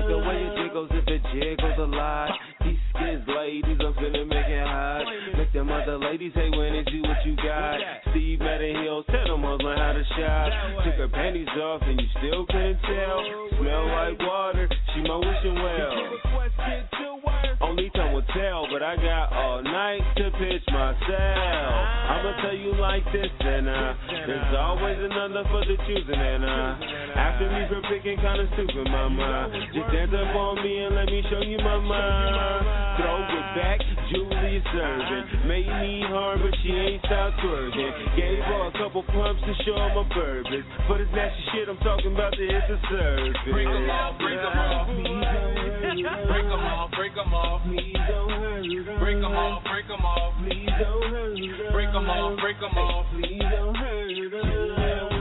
like the way it jiggles if it jiggles a lot. These skins ladies, I'm finna make it hot. Make them other ladies say when it's you what you got. Steve Madden Hills, tell them hoes learn how to shop. Took her panties off and you still couldn't tell. Smell like water, she my wishing well. Only time will tell, but I got all night to pitch myself. I'ma tell you like this, and there's always another for the choosing, and after me for picking kinda stupid, mama. Just dance up on me and let me show you my mind. Throw it back, Julia serving. Made me hard, but she ain't stopped twerking. Gave her a couple pumps to show her my purpose. For this nasty shit I'm talking about to hit the surface. Break them off, break them off. Break them off, break them off. Please don't hurt her. Break them off, break them off. Please don't hurt her. Break them off, break them off. Please don't hurt her.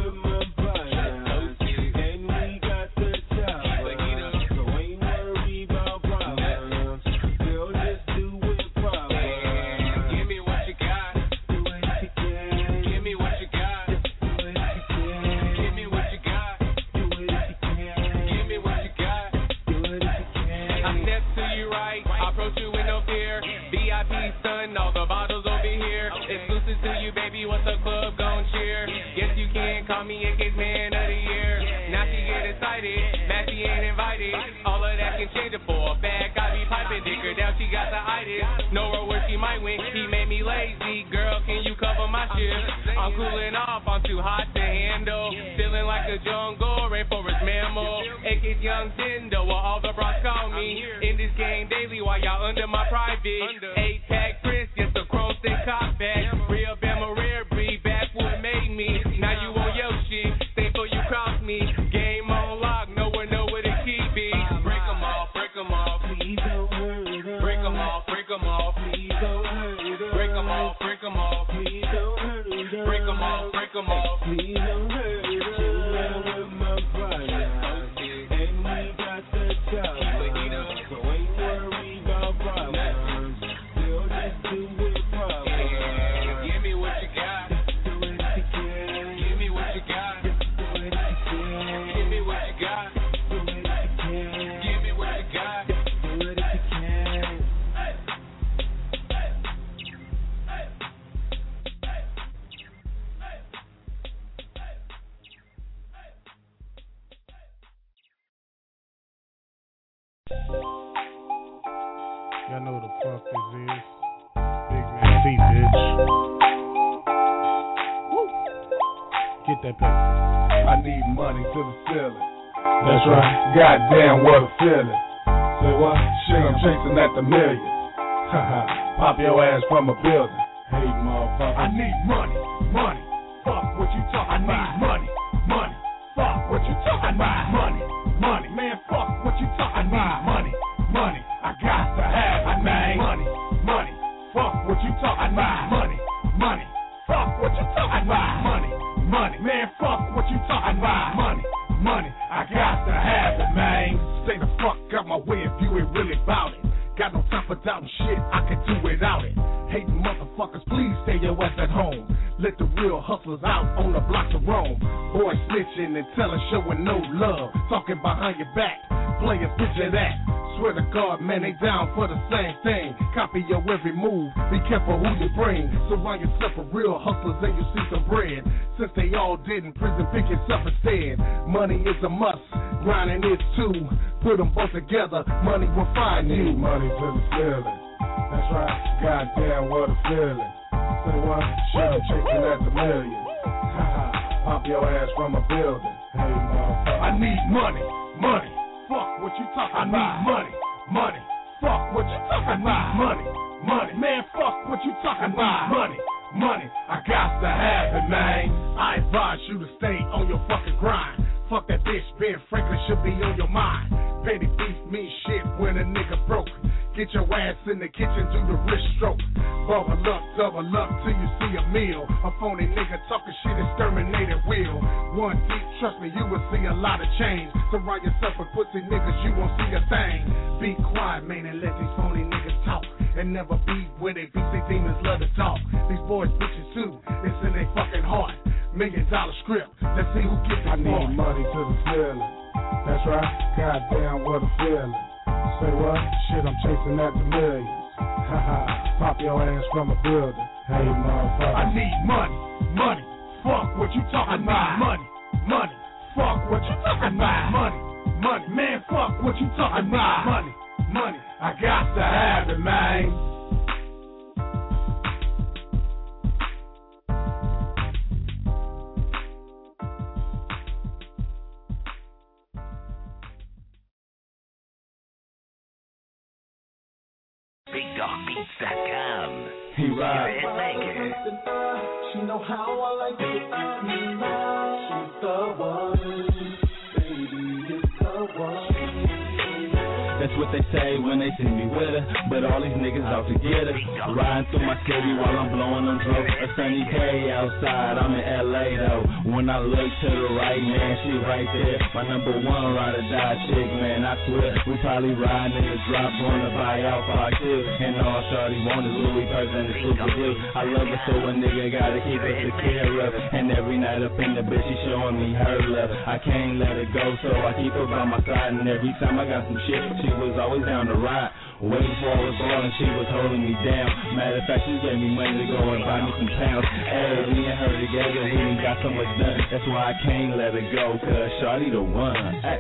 Call me a case man of the year. Now she get excited, Matt she ain't invited. All of that can change it for a bag. I be piping dicker down, she got the itis. Know where she might win. He made me lazy, girl. Can you cover my shift? I'm cooling off, I'm too hot to handle. Feeling like a jungle, rainforest mammal. AK's Young Tinder, what all the bros call me. In this game daily, while y'all under my private. 8-pack Prince, just a chrome stick cop back. Real Bama rare breed, back what made me. Now you on your shit, stay for you cross me. Game on lock, nowhere to keep it. Break them off, please don't hurt her. Break them off, please don't hurt her. Break them off, please don't hurt her. Break them off, please don't hurt her. Chill with my brother, and we got the job. So ain't worried about problems. Still just do it proper. Give me what you got. Give me what you got. Give me what you got. Give me what you got. Do it if you can. Y'all know who the fuck this is. Big Man T, bitch. Woo. Get that paper. I need money to the ceiling. That's right. Goddamn, what a feeling. Say what? Shit, I'm chasing at the millions. Pop your ass from a building. Hey, motherfucker. I need money, money. Fuck what you talking about. I need money, money. Fuck what you talking about. Money, money. Man, fuck what you talking about. Money, money. I got to have it, man. Money, money. Fuck what you talking about. Money, money. Fuck what you talking about. Money, money. Man, fuck what you talking about. Money, money. I got to have it, man. Stay the fuck out my way if you ain't really about it. Got no time for doubting shit, I can do without it. Hating motherfuckers, please stay your ass at home. Let the real hustlers out on the blocks of Rome. Boys snitching and telling, showing no love. Talking behind your back, players picture that. Swear to God, man, they down for the same thing. Copy your every move, be careful who you bring. Surround yourself with real hustlers and you see some bread. Since they all did in prison, pick yourself instead. Money is a must, grinding is too. Put them both together, money will find you. Money to the ceiling, that's right. Goddamn, what a feeling. Say what? Shit, I'm chasing at the millions. Pop your ass from a building. Hey, motherfucker. I need money, money. Fuck what you talking about. I need money, money. Fuck what you talking about. Money, money. Man, fuck what you talking about. Money, money. I got to have it, man. I advise you to stay on your fucking grind. Fuck that bitch, Ben Franklin should be on your mind. Petty beef mean shit when a nigga broke. Get your ass in the kitchen, do the wrist stroke. Bubble up, double up till you see a meal. A phony nigga talking shit, exterminated will. One deep, trust me, you will see a lot of change. Surround yourself with pussy niggas, you won't see a thing. Be quiet, man, and let these phony niggas talk. And never be where they beat, these demons love to talk. These boys bitches too, it's in their fucking heart. $1 million script, let's see who gets it. I need money to the ceiling. That's right, goddamn what a feeling. Say what? Shit, I'm chasing at the millions. Haha, pop your ass from a building. Hey, motherfucker. I need money, money. Fuck what you talking about. Money, money. Fuck what you talking about. Money, money. Man, fuck what you talking about. Money, money. I got to have it, man. BigDogBeats.com. He rides. She know how I like it. She's the one, baby, it's the one. That's what they say when they see me with her. But all these niggas out to get her. Riding through my city while I'm blowing them drugs. A sunny day outside, I'm in LA though. When I look to the right, man, she right there. My number one ride or die chick, man, I swear. We probably riding in the drop, going to buy out 5 kills. And all shawty want is Louis purse and the super glue. I love her so a nigga gotta keep her to care of. And every night up in the bitch, she showing me her love. I can't let her go, so I keep her by my side. And every time I got some shit, she was always down to ride. Waiting for I was born and she was holding me down. Matter of fact, she gave me money to go and buy me some pounds. Hey, me and her together, we done got so much done. That's why I can't let her go, cause shawty the one. Hey.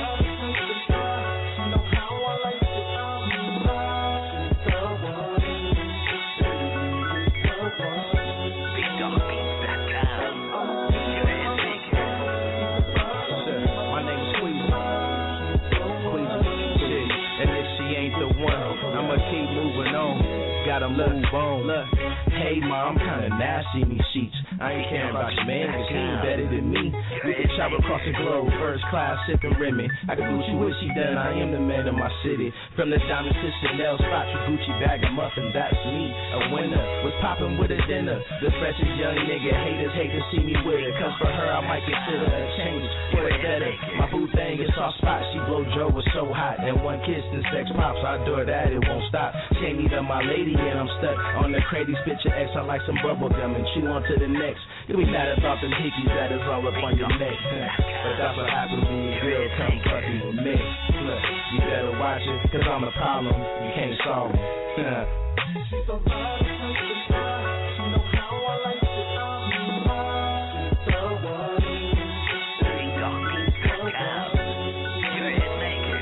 Gotta move on. Look, hey ma, I'm kinda nasty in these sheets. I ain't caring about your man, cause he ain't better than me. We can travel across the globe, first class, sipping Remy. I can Gucci what she done, I am the man of my city. From the diamond to Chanel spots, your Gucci bag of muffin, that's me. A winner, was popping with a dinner. The freshest young nigga, haters hate to see me with her. Cause for her, I might consider a change for the better. My boo thing is soft spot, she blow Joe was so hot. And one kiss and sex pops, I adore that, it won't stop. She ain't even my lady and I'm stuck on the crazy spit your ex. I like some bubble gum and chew on to the next. You'll be mad about them hickeys that is all up on your neck. But that's what happens when your girl come fucking with me. Look, you better watch it, cause I'm the problem. You can't solve it. She's a rider, she know how I like it. She's the one. BigDogBeats.com. You're a hitmaker.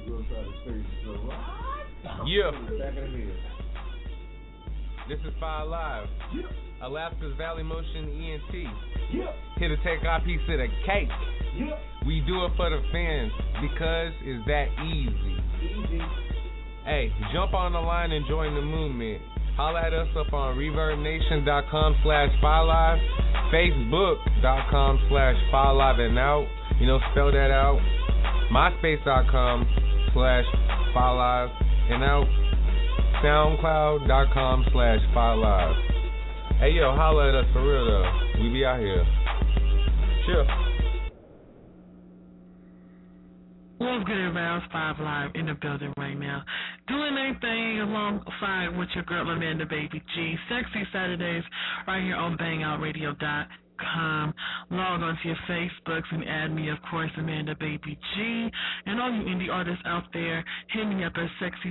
Yeah. This is 5 Live. Alaska's Valley Motion ENT. Here to take our piece of the cake. We do it for the fans because it's that easy. Hey, jump on the line and join the movement. Holla at us up on ReverbNation.com/5Live, Facebook.com/5Live and out. You know, spell that out. MySpace.com/5Live and out. SoundCloud.com/5Live. Hey yo, holla at us for real though. We be out here. Sure. What's good, everybody? It's 5 Live in the building right now. Doing anything alongside with your girl Amanda Baby G. Sexy Saturdays right here on BangOutRadio.com. Log on to your Facebooks and add me, of course, Amanda Baby G. And all you indie artists out there, hit me up at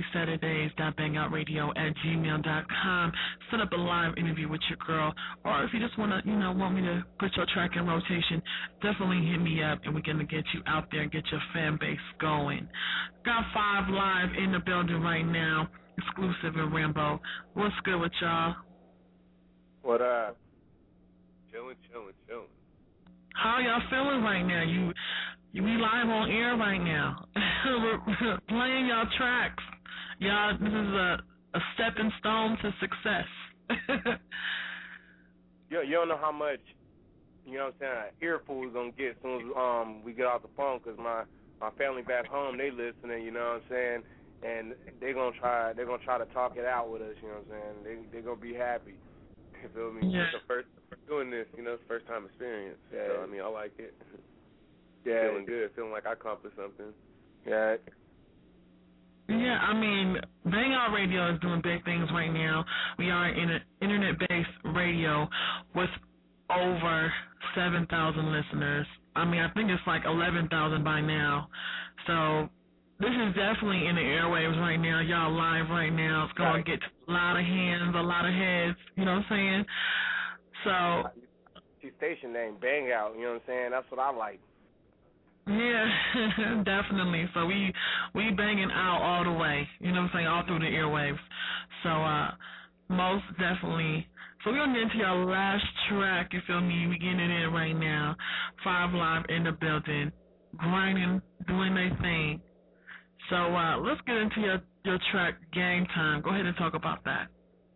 sexysaturdays.bangoutradio@gmail.com. Set up a live interview with your girl. Or if you just want to, want me to put your track in rotation, definitely hit me up and we're going to get you out there and get your fan base going. Got 5 Live in the building right now, exclusive in Rambo. What's good with y'all? What up? Chilling. How y'all feeling right now? You be live on air right now. We're playing y'all tracks. Y'all, this is a stepping stone to success. You don't know how much, earful we're going to get as soon as we get off the phone, because my family back home, they listening, you know what I'm saying? And they're going to try to talk it out with us, you know what I'm saying? They're going to be happy. You feel me? Yeah. It's the first doing this, it's first time experience. Yeah. So, I like it. Yeah. Feeling good, feeling like I accomplished something. Yeah. Yeah, Bang Out Radio is doing big things right now. We are in an internet-based radio with over 7,000 listeners. I think it's like 11,000 by now. So this is definitely in the airwaves right now. Y'all live right now. It's going to get a lot of hands, a lot of heads. You know what I'm saying? So, station name, Bang Out, you know what I'm saying? That's what I like. Yeah, definitely. So we banging out all the way, you know what I'm saying, all through the airwaves. So most definitely. So we're going to get into our last track, you feel me? We're getting it in right now. 5 Live in the building, grinding, doing their thing. So let's get into your track, Game Time. Go ahead and talk about that.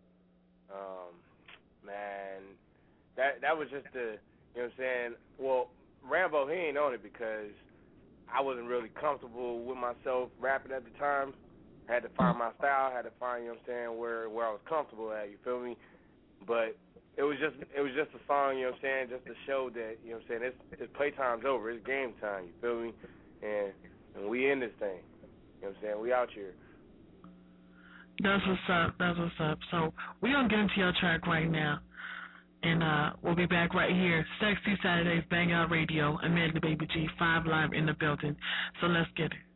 Man, that was just you know what I'm saying? Well, Rambo, he ain't on it because I wasn't really comfortable with myself rapping at the time. I had to find my style, had to find, you know what I'm saying, where I was comfortable at, you feel me? But it was just a song, you know what I'm saying, just to show that, you know what I'm saying, it's playtime's over, it's game time, you feel me? And we in this thing. You know what I'm saying? We out here. That's what's up. So we're going to get into your track right now. And we'll be back right here. Sexy Saturdays, Bang Out Radio, Amanda Baby G, 5 Live in the building. So let's get it.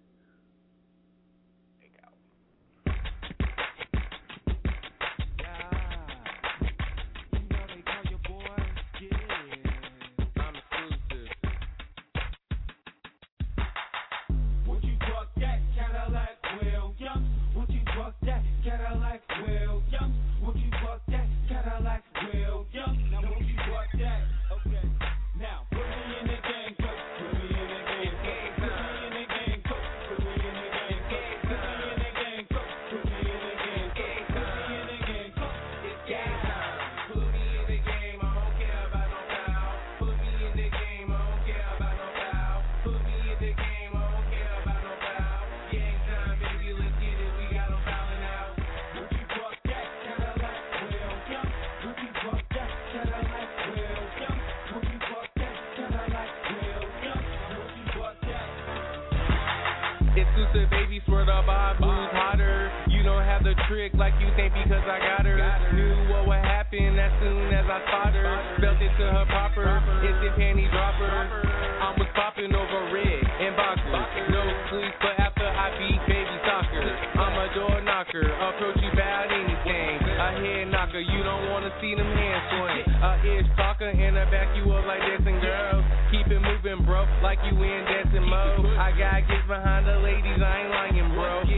Exclusive baby, swear to God, blues hotter. You don't have the trick like you think because I got her. Knew what would happen as soon as I spot her. Felt it to her proper, it's a panty dropper. I was popping over red and boxers. No sleep, but after I beat baby soccer, I'm a door knocker, approach you about anything. A head knocker, you don't wanna see them hands swing. A itch talker in the back, you up like dancing girls. Keep it moving, bro, like you in dancing mode. I got gifts behind the ladies, I ain't lying.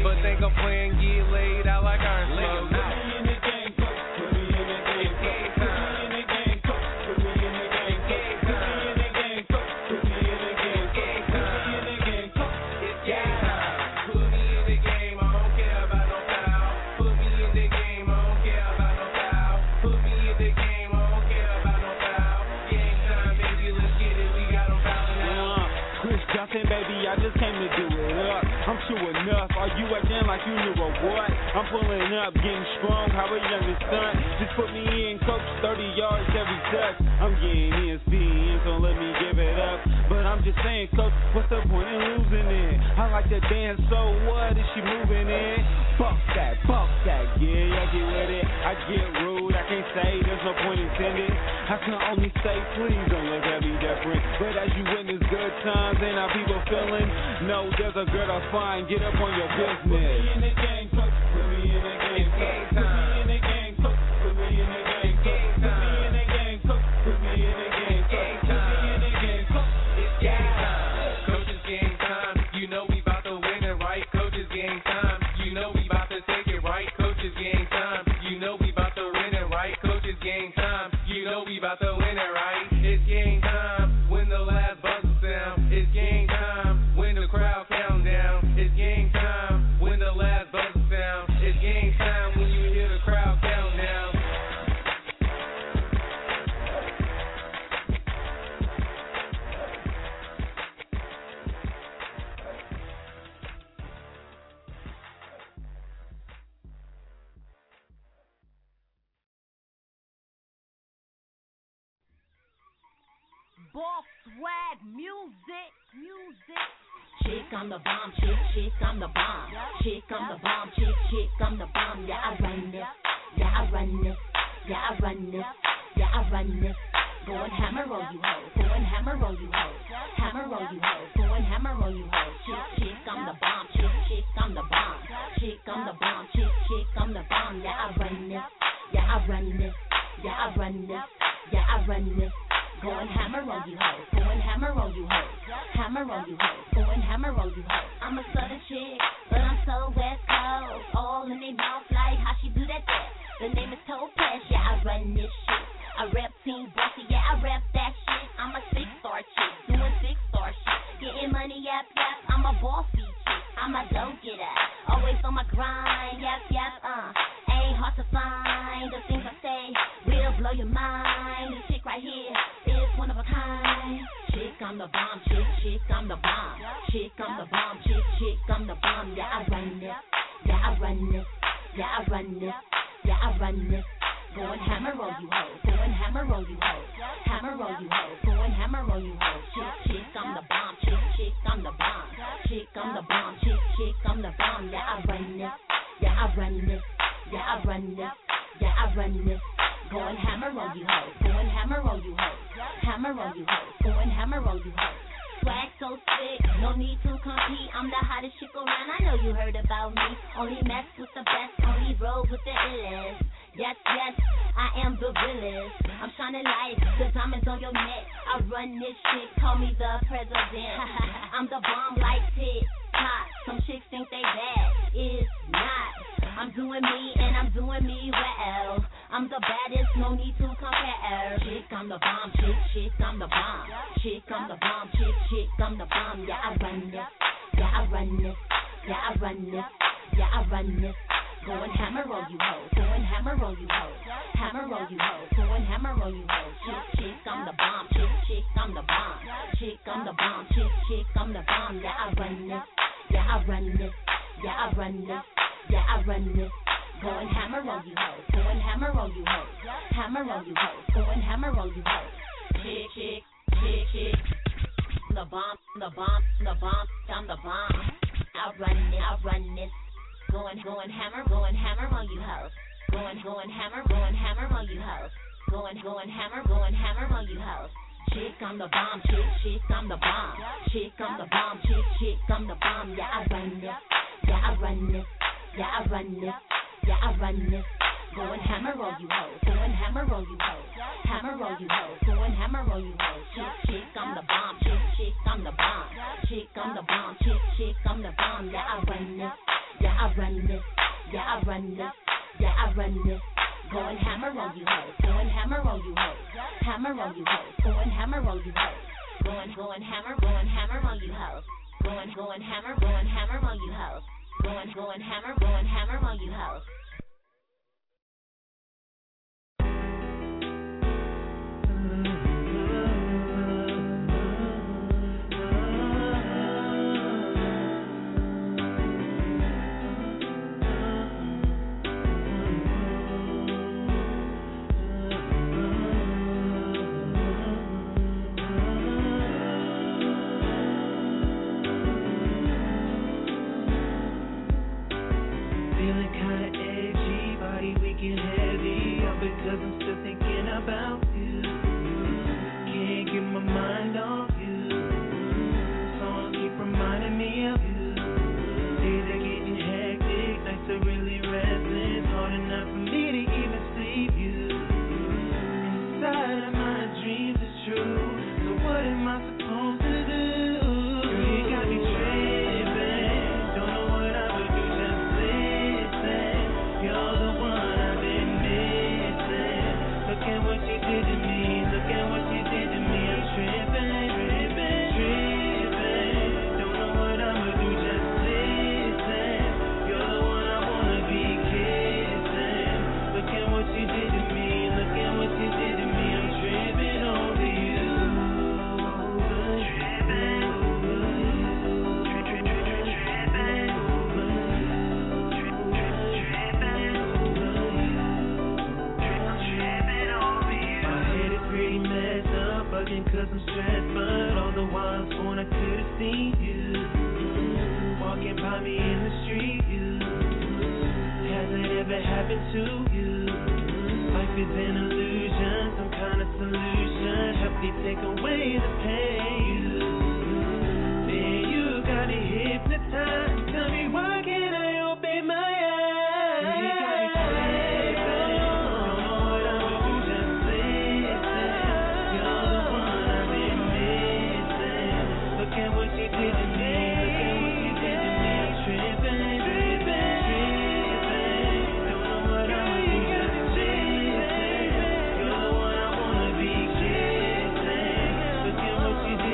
but think I'm playing, get laid out like iron smoke. I just came to do it up. I'm true enough. Are you acting like you knew or what? I'm pulling up, getting strong. How a youngest son. Just put me in, coach. 30 yards every touch. I'm getting in, speeding, so let me give it up. But I'm just saying, coach, what's the point in losing it? I like to dance, so what is she moving in? Fuck that, yeah, I get with it. I get rude, I can't say there's no point intended. I can only say, please don't look at me different. But as you witness good times and how people feeling, no, there's a girl I'll find. Get up on your business. Put me in the game, coach. Put me in the game, coach. Put me in the game, coach. Put me in the game, coach. Put me in the game, coach. Put me in the game, coach. Put me in the game, coach. It's game time. Coach, it's game time. You know we about to win it, right? Coach, it's game time. You know we about to take it, right? Coach, it's game time. You know we about to win it, right? Coach, it's game time. You know we about to win it, right? It's game time. When the last buzzer sound. It's game time. When the crowd count down. It's game time. When the last buzzer sound. It's game time. When you hear the crowd count down. Boss swag, music. Chick, I'm the bomb, chick, I'm the bomb. Chick, I'm the bomb, chick, I'm the bomb. Yeah, I run this. Yeah, I run this. Yeah, I run this. Yeah, I run this. Go and hammer on you hoes. Go and hammer on you hoes. Hammer on you hoes. Go and hammer on you hoes. Chick, I'm the bomb, chick, I'm the bomb. Chick, I'm the bomb, chick, I'm the bomb. Yeah, I run this. Yeah, I run this. Yeah, I run this. Yeah, I run this. Go and hammer on you hoes. Go and hammer on you hoes. Hammer on you hoes. Go and hammer on you hoes. I'm a southern chick, but I'm so west coast. All in they mouth like how she do that there. The name is Topaz. Yeah, I run this shit. I rep Team Bossy. Yeah, I rep that shit. I'm a 6-star chick doing 6-star shit. Getting money, yep. I'm a bossy chick. I'm a go-getter. Always on my grind. Yep. Ain't hard to find. The things I say will blow your mind. This chick right here is one of a kind. Chick, I'm the bomb, chick, I'm the bomb. Chick, I'm the bomb, chick, I'm the bomb. Yeah, I run this. Yeah, I run this. Yeah, I run this. Yeah, I run this. Go and hammer on you hoes. Go and hammer on you hoes. Hammer on you hoes. Go and hammer on you hoes. Chick, I'm the bomb, chick, I'm the bomb. Chick, I'm the bomb, chick, I'm the bomb. Yeah, I run this. Yeah, I run this. Yeah, I run this. Yeah, I run this. Go and hammer on you hoes. Go and hammer on you hoes. Hammer on you hoes. Go and hammer on you hoes. Swag so sick, no need to compete. I'm the hottest chick around. I know you heard about me. Only mess with the best. Only roll with the illest. Yes, I am the realest. I'm shining light, the diamonds on your neck. I run this shit, call me the president. I'm the bomb like TikTok. Some chicks think they bad, it's not. I'm doing me and I'm doing me well. I'm the baddest, no need to compare. Chick, I'm the bomb, chick, I'm the bomb. Chick, I'm the bomb, chick, I'm the bomb. Yeah, I run this. Yeah, I run this. Yeah, I run this. Yeah, I run this. Go and hammer on you hoes. Go and hammer on you hoes. Hammer on you hoes. Go and hammer on you hoes. Chick, I'm the bomb. Chick, I'm the bomb. Chick, I'm the bomb. Chick, I'm the bomb. Yeah, I run this. Yeah, I run this. Yeah, I run this. Yeah, I run this. Go and hammer on you hoes. Go and hammer on you hoes. Hammer on you hoes. Go and hammer on you hoes. Chick. The bomb. I'm the bomb. I run this. Go and hammer on you hoes. Go and hammer on you hoes. Go and hammer on you hoes. Chick, I'm the bomb, chick, I'm the bomb. Chick, I'm the bomb, chick, I'm the bomb. Yeah, I run this. Yeah, I run this. Yeah, I run this. Yeah, I run this. Go and hammer on you hoes. Go and hammer on you hoes. Hammer on you hoes. Go and hammer on you hoes. Chick, I'm the bomb, chick, I'm the bomb. Chick, I'm the bomb, chick, I'm the bomb. Yeah, I run this. Yeah, I run this. Yeah, I run this. Yeah, I run this. Going hammer on you hoes. Going hammer on you hoes. Hammer on you hoes. Going hammer on you hoes. Going hammer on you hoes. Going hammer on you hoes. Going hammer on you hoes. Because I'm still thinking about you. Can't get my mind off you. Songs keep reminding me of you. Days are getting hectic, nights are really restless. Hard enough for me to even sleep you. Inside of my dreams is true. So what am I supposed to do? You got me tripping. Don't know what I would do, just listen. You're the one I've been missing. Look at what you did to me. Look at what you did to me. I'm tripping. Don't know what I'ma do, just listen. You're the one I wanna be kissing. Look at what you did to me. Look at what you did to me. I'm tripping over you. Pretty messed up, bugging cause I'm stressed. But all the while I sworn I could've seen you walking by me in the street. You hasn't ever happened to you. Life is an illusion, some kind of solution. Help me take away the pain. Man, you got me hypnotized. Tell me why can't I open my eyes? You got me tripping. Don't know what I would do, just listen. You're the one I've been missing. Look at what you did to me. Look at what you did to me. I'm tripping. Don't know what I would do, just listen. You're the one I wanna be kissing. Look at what you did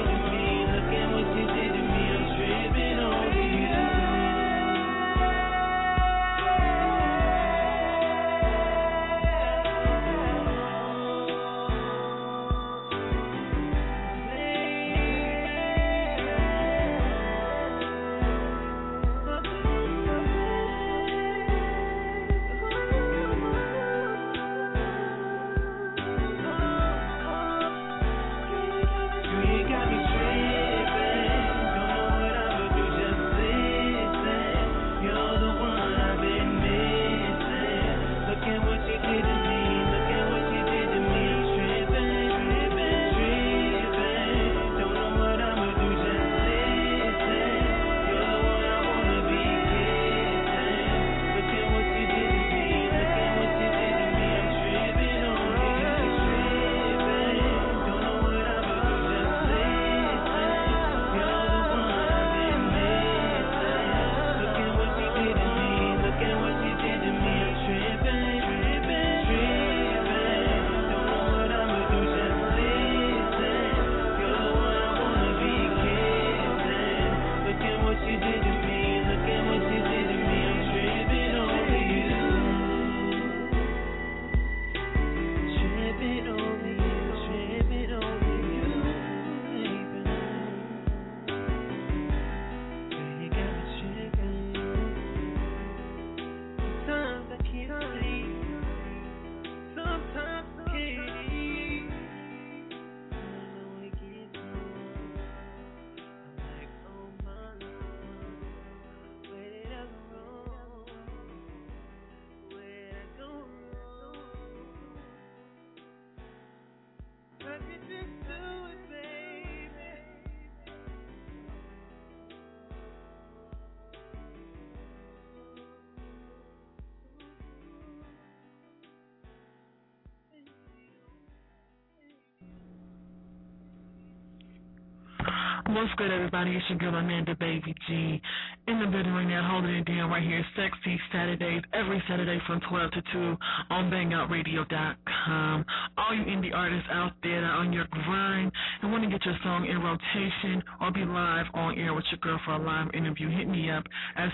What's good, everybody? It's your girl, Amanda Baby G. In the building right now, holding it down right here. Sexy Saturdays, every Saturday from 12 to 2 on BangOutRadio.com. All you indie artists out there that are on your grind and want to get your song in rotation or be live on air with your girl for a live interview, hit me up at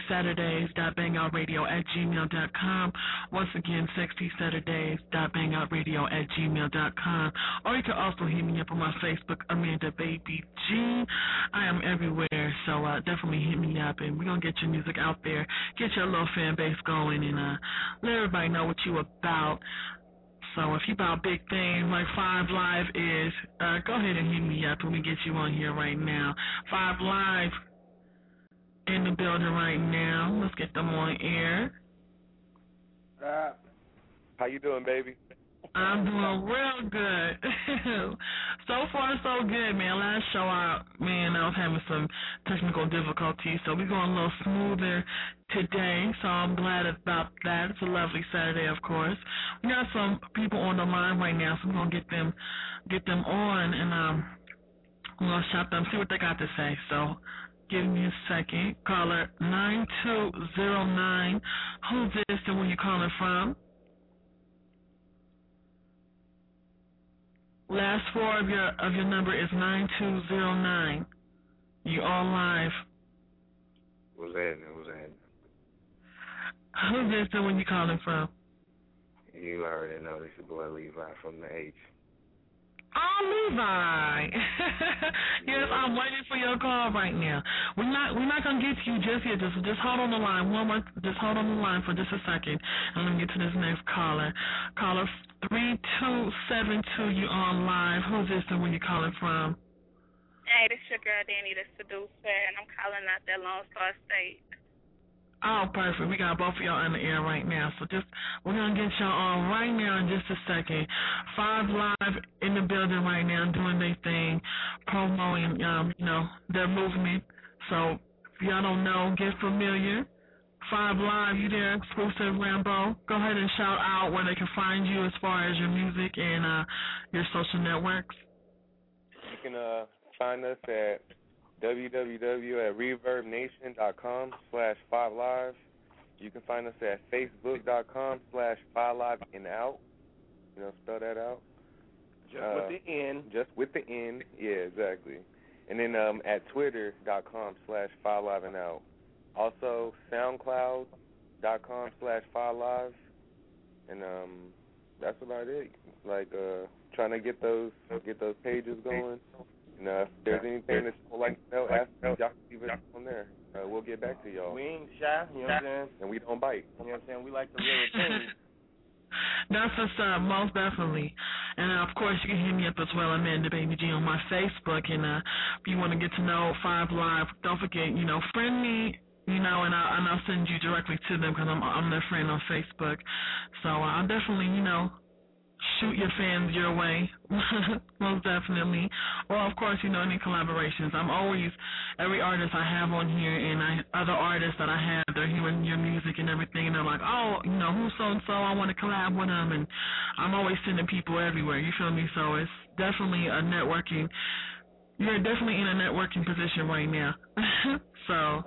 sexysaturdays.bangoutradio@gmail.com. Once again, sexysaturdays.bangoutradio@gmail.com. Or you can also hit me up on my Facebook, Amanda Baby G. I am everywhere, so definitely hit me up, and we're going to get your music out there, get your little fan base going, and let everybody know what you about. So if you about big things like 5 Live is, go ahead and hit me up when we get you on here right now. 5 Live in the building right now. Let's get them on air. How you doing, baby? I'm doing real good. So far, so good, man. Last show out, man, I was having some technical difficulties, so we're going a little smoother today, so I'm glad about that. It's a lovely Saturday, of course. We got some people on the line right now, so we're going to get them on, and I'm going to shout them, see what they got to say. So give me a second. Caller 9209. Who's this and where you calling from? Last 4 of your number is 9209. You all live. What's happening? Who's this and when you calling from? You already know this is boy Levi from the H. Oh, Levi. Yes, I'm waiting for your call right now. We're not gonna get to you just yet. Just hold on the line. Just hold on the line for just a second. I'm gonna get to this next caller. Caller 3272. You on live? Who's this and where you calling from? Hey, this your girl Danny, the seducer, and I'm calling out that Lone Star State. Oh, perfect. We got both of y'all on the air right now. So we're going to get y'all on right now in just a second. 5 Live in the building right now doing their thing, promoting, their movement. So if y'all don't know, get familiar. 5 Live, you there, Exclusive Rambo. Go ahead and shout out where they can find you as far as your music and your social networks. You can find us at www.reverbnation.com/5live. You can find us at facebook.com/5liveinout. Spell that out. Just with the N. Just with the N. Yeah, exactly. And then at twitter.com/5liveinout. Also soundcloud.com/5live. And that's about it. Like trying to get those pages going. If there's anything that you would like to know, ask me. Y'all can leave it on there. We'll get back to y'all. We ain't shy, you know what I'm saying? And we don't bite. You know what I'm saying? We like the real thing. That's what's up, most definitely. And, of course, you can hit me up as well, Amanda Baby G, on my Facebook. And if you want to get to know 5 Live, don't forget, friend me, and I'll send you directly to them because I'm their friend on Facebook. So I'll definitely, shoot your fans your way, most definitely. Or, of course, any collaborations. I'm always, every artist I have on here and other artists that I have, they're hearing your music and everything, and they're like, oh, who's so-and-so, I want to collab with them. And I'm always sending people everywhere, you feel me? So it's definitely a networking, you're definitely in a networking position right now. So,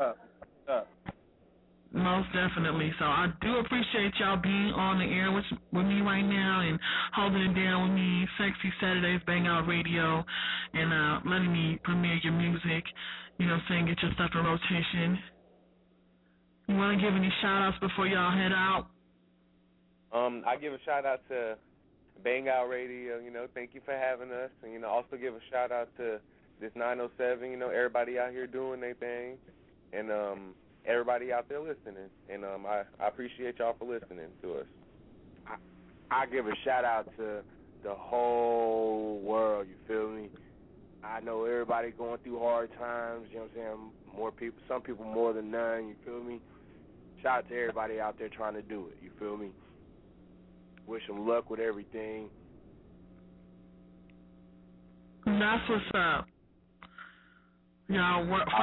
most definitely. So I do appreciate y'all being on the air with me right now and holding it down with me. Sexy Saturdays, Bang Out Radio, and letting me premiere your music. Get your stuff in rotation. You want to give any shout-outs before y'all head out? I give a shout-out to Bang Out Radio. Thank you for having us. And, also give a shout-out to this 907, everybody out here doing their thing. And, everybody out there listening, and I appreciate y'all for listening to us. I give a shout out to the whole world, you feel me? I know everybody going through hard times, you know what I'm saying? More people, some people more than none, you feel me? Shout out to everybody out there trying to do it, you feel me? Wish them luck with everything. That's what's up. Y'all,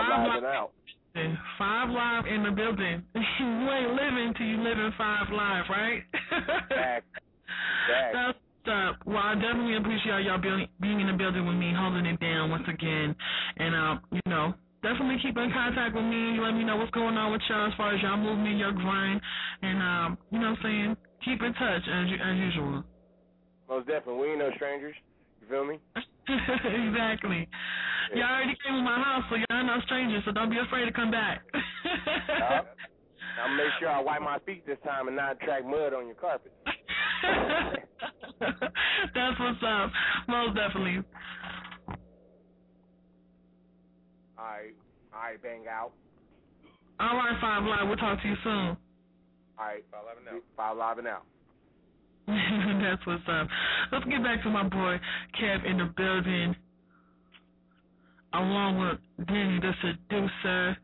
5 Live in the building. You ain't living till you live in 5 Live, right? Back. That's Well, I definitely appreciate y'all being in the building with me, holding it down once again. And, definitely keep in contact with me. Let me know what's going on with y'all as far as y'all movement, your grind. And, keep in touch as usual. Most definitely. We ain't no strangers. You feel me? Exactly. Yeah. Y'all already came to my house, so y'all no strangers, so don't be afraid to come back. I'll make sure I wipe my feet this time and not attract mud on your carpet. That's what's up. Most definitely. All right, bang out. All right, 5 Live. We'll talk to you soon. All right, 5 Live and out. 5 Live and out. That's what's up. Let's get back to my boy Kev in the building, along with Danny the Seducer.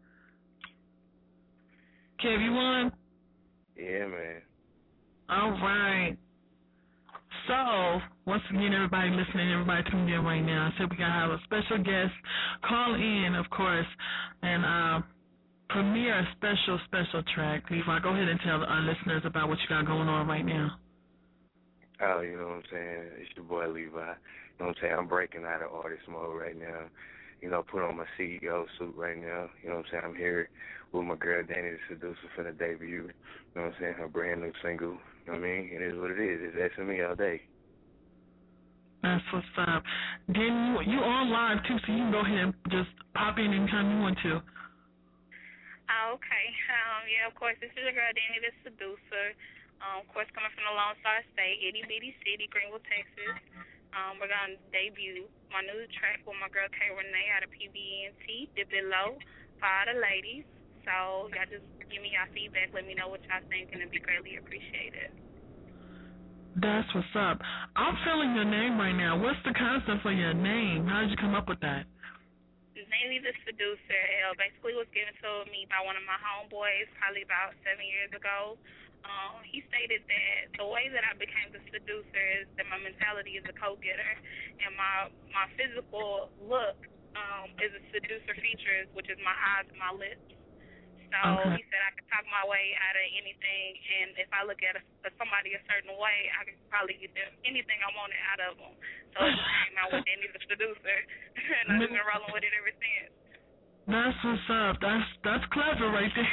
Kev, you on? Yeah, man. All right. So, once again, everybody listening, everybody tuned in right now, I said we got to have a special guest call in, of course, and premiere a special track. Levi, go ahead and tell our listeners about what you got going on right now. Oh, you know what I'm saying? It's your boy Levi. You know what I'm saying? I'm breaking out of artist mode right now. Put on my CEO suit right now. You know what I'm saying? I'm here with my girl Danny the Seducer for the debut. You know what I'm saying? Her brand new single. You know what I mean? It is what it is. It's SME all day. That's what's up. Danny, you on live too, so you can go ahead and just pop in anytime you want to. Okay. Yeah, of course, this is your girl Danny the Seducer. Of course, coming from the Lone Star State, itty bitty city, Greenville, Texas. We're going to debut my new track with my girl K. Renee out of PBNT, Dip It Low, for all the ladies. So y'all just give me y'all feedback. Let me know what y'all think, and it'd be greatly appreciated. That's what's up. I'm feeling your name right now. What's the concept for your name? How did you come up with that? Danny the Seducer. Basically was given to me by one of my homeboys probably about 7 years ago. He stated that the way that I became the seducer is that my mentality is a go-getter, and my physical look is a seducer feature, which is my eyes and my lips. So He said I could talk my way out of anything, and if I look at somebody a certain way, I could probably get them anything I wanted out of them. So it just came out with Danny the Seducer, and I've been rolling with it ever since. That's what's up. That's clever right there.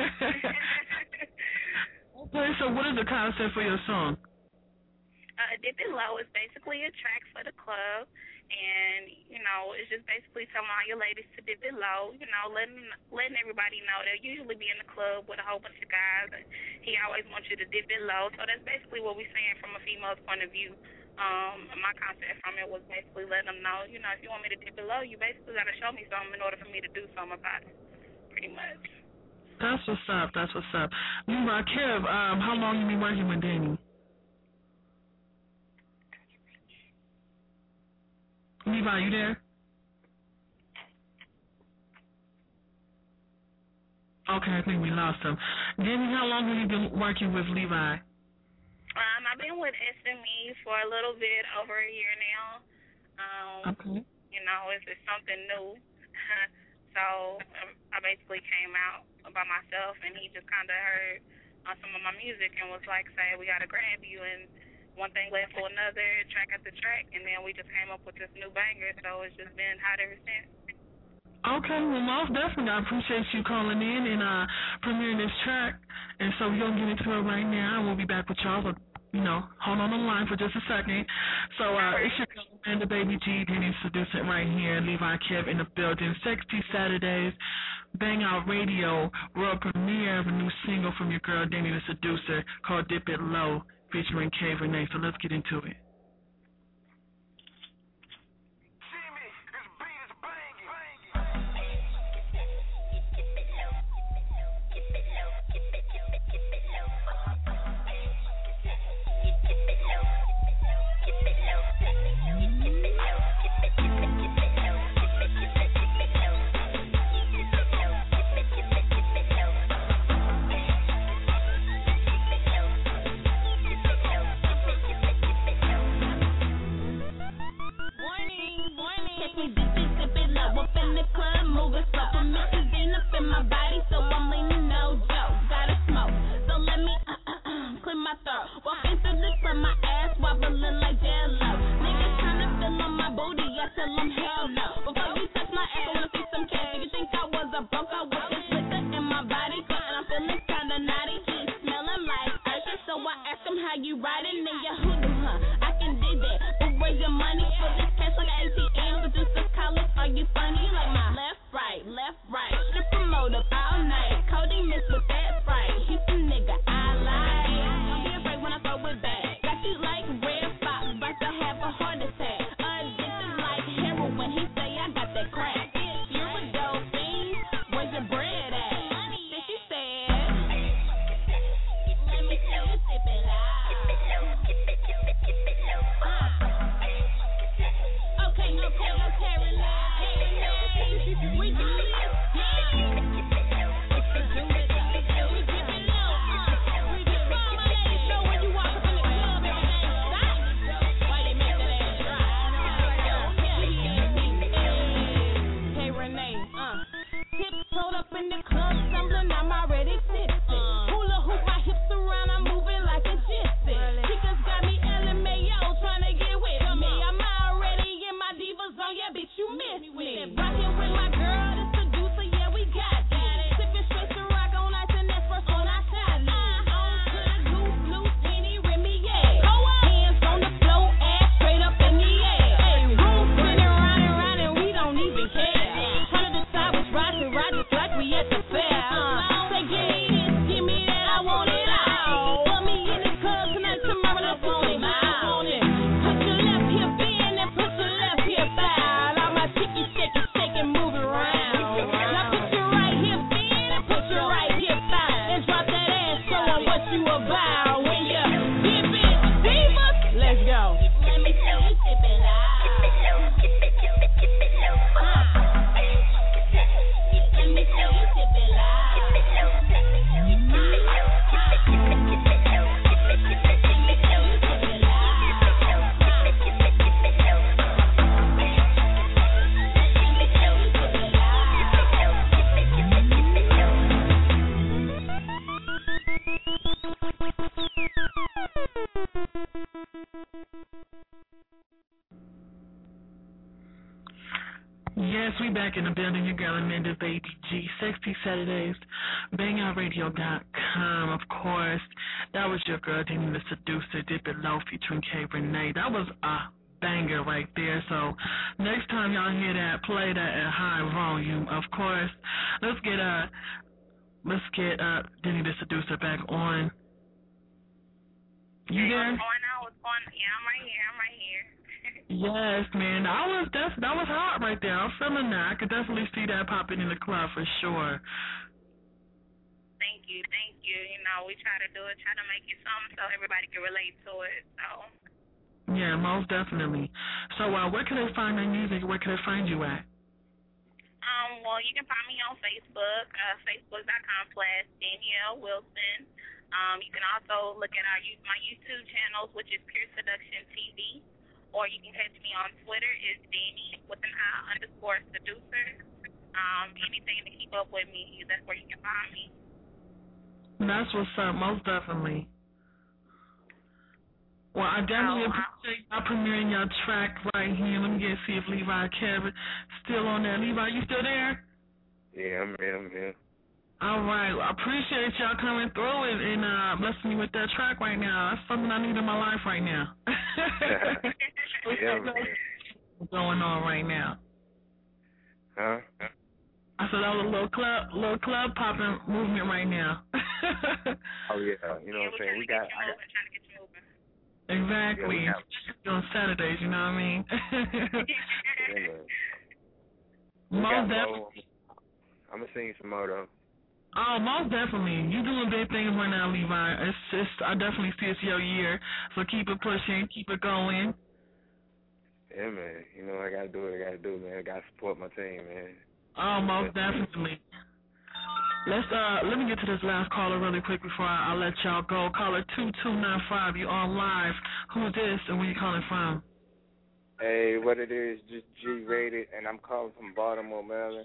Okay, so what is the concept for your song? Dip It Low is basically a track for the club, and, it's just basically telling all your ladies to dip it low, letting everybody know they'll usually be in the club with a whole bunch of guys, and he always wants you to dip it low. So that's basically what we're saying from a female's point of view. My concept from it was basically letting them know, if you want me to dip it low, you basically got to show me something in order for me to do something about it, pretty much. That's what's up. That's what's up. Meanwhile, Kev, how long you been working with Danny? Levi, you there? Okay, I think we lost him. Danny, how long have you been working with Levi? I've been with SME for a little bit over a year now. Okay. It's something new. So I basically came out by myself, and he just kind of heard some of my music and was like, say, we got to grab you. And one thing led to another, track after track, and then we just came up with this new banger. So it's just been hot ever since. Okay, well, most definitely. I appreciate you calling in and premiering this track. And so we're going to get into it right now, and we'll be back with y'all. But, hold on the line for just a second. So it's your girl, the Baby G, Danny Seducer right here, Levi Kev in the building. Sexy Saturdays, Bang Out Radio, world premiere of a new single from your girl, Danny the Seducer, called Dip It Low, featuring K. Renee. So let's get into it. hold up. Before you touch my ass, I wanna see some cash. Do you think I was a broke? I was just glitter in my body, and I'm feeling kinda naughty. He's smelling like Usher, so I asked him how you riding in your hoodoo, huh? I can do that, but where's your money for this cash like an ATM? But this is college, are you funny? Like my left, right, strip promoter all night. Cody miss with that fright. He's a nigga I like. Don't be afraid when I throw it back. Got you like red fox, about to have a heart attack. Addicted like heroin, he say I got that crack. You're a dope fiend, where's your bread at? Then she said, let me tell you, sip it out. Okay, no Caroline. We do it. Tiptoed up in the club, stumbling, I'm already tipsy. Hula hoop my hips around, I'm moving like a gypsy. Chicas got me LMAO, trying to get with me. I'm already in my divas on, yeah, bitch, you missed me. Rockin' with my girl, the seducer, yeah, we got it. Sippin' straight to rock on ice and that's first on our side. On to the loose, Henny, Remy, yeah. Hands on the floor, ass straight up in the air. Hey, room spinning round and round and we don't even care. Trying to decide which ride just like we at the fair. Say give me that, I want it all. Put me in the club tonight, tomorrow, let's want it all. Put your left hip in and put your left hip out. All my chickies shaking, move around. Now put your right hip in and put your right hip out. And drop that ass, show 'em what you about. When you dip it, divas, let's go. Let me tell you, tip it out. Let me tell you, tip it out. Yes, we back in the building. Your girl Amanda Baby G, Sexy Saturdays, BangOutRadio.com, of course. That was your girl, Danny the Seducer, Dip It Low, featuring K. Renee. That was a banger right there. So next time y'all hear that, play that at high volume, of course. Let's get Danny the Seducer back on. You there? Yeah, I'm right here. Yes, man. That was hot right there. I'm feeling that. I could definitely see that popping in the club for sure. Thank you. You know, we try to make it something so everybody can relate to it. So. Yeah, most definitely. So, where can they find their music? Where can they find you at? Well, you can find me on Facebook, facebook.com/Danielle Wilson. You can also look at my YouTube channels, which is Pure Seduction TV. Or you can catch me on Twitter. It's Danny with an I_seducer. Anything to keep up with me, that's where you can find me. That's what's up, most definitely. Well, I definitely appreciate y'all premiering your track right here. Let me see if Levi Kevin still on there. Levi, you still there? Yeah, I'm here. All right. Well, I appreciate y'all coming through and blessing me with that track right now. That's something I need in my life right now. Yeah, man. What's going on right now? Huh? I said that was a little club popping movement right now. Oh yeah, you know what I'm saying? Trying to get you moving. Exactly. Yeah, on Saturdays, you know what I mean? Yeah, most definitely. I'm gonna sing you some more though. Oh, most definitely. You doing big things right now, Levi. I definitely see it's your year. So keep it pushing, keep it going. Yeah, man. You know I gotta do what I gotta do, man. I gotta support my team, man. Oh, most definitely. Let me get to this last caller really quick before I let y'all go. Caller 2295, you on live. Who's this and where you calling from? Hey, what it is, just G-rated, and I'm calling from Baltimore, Maryland.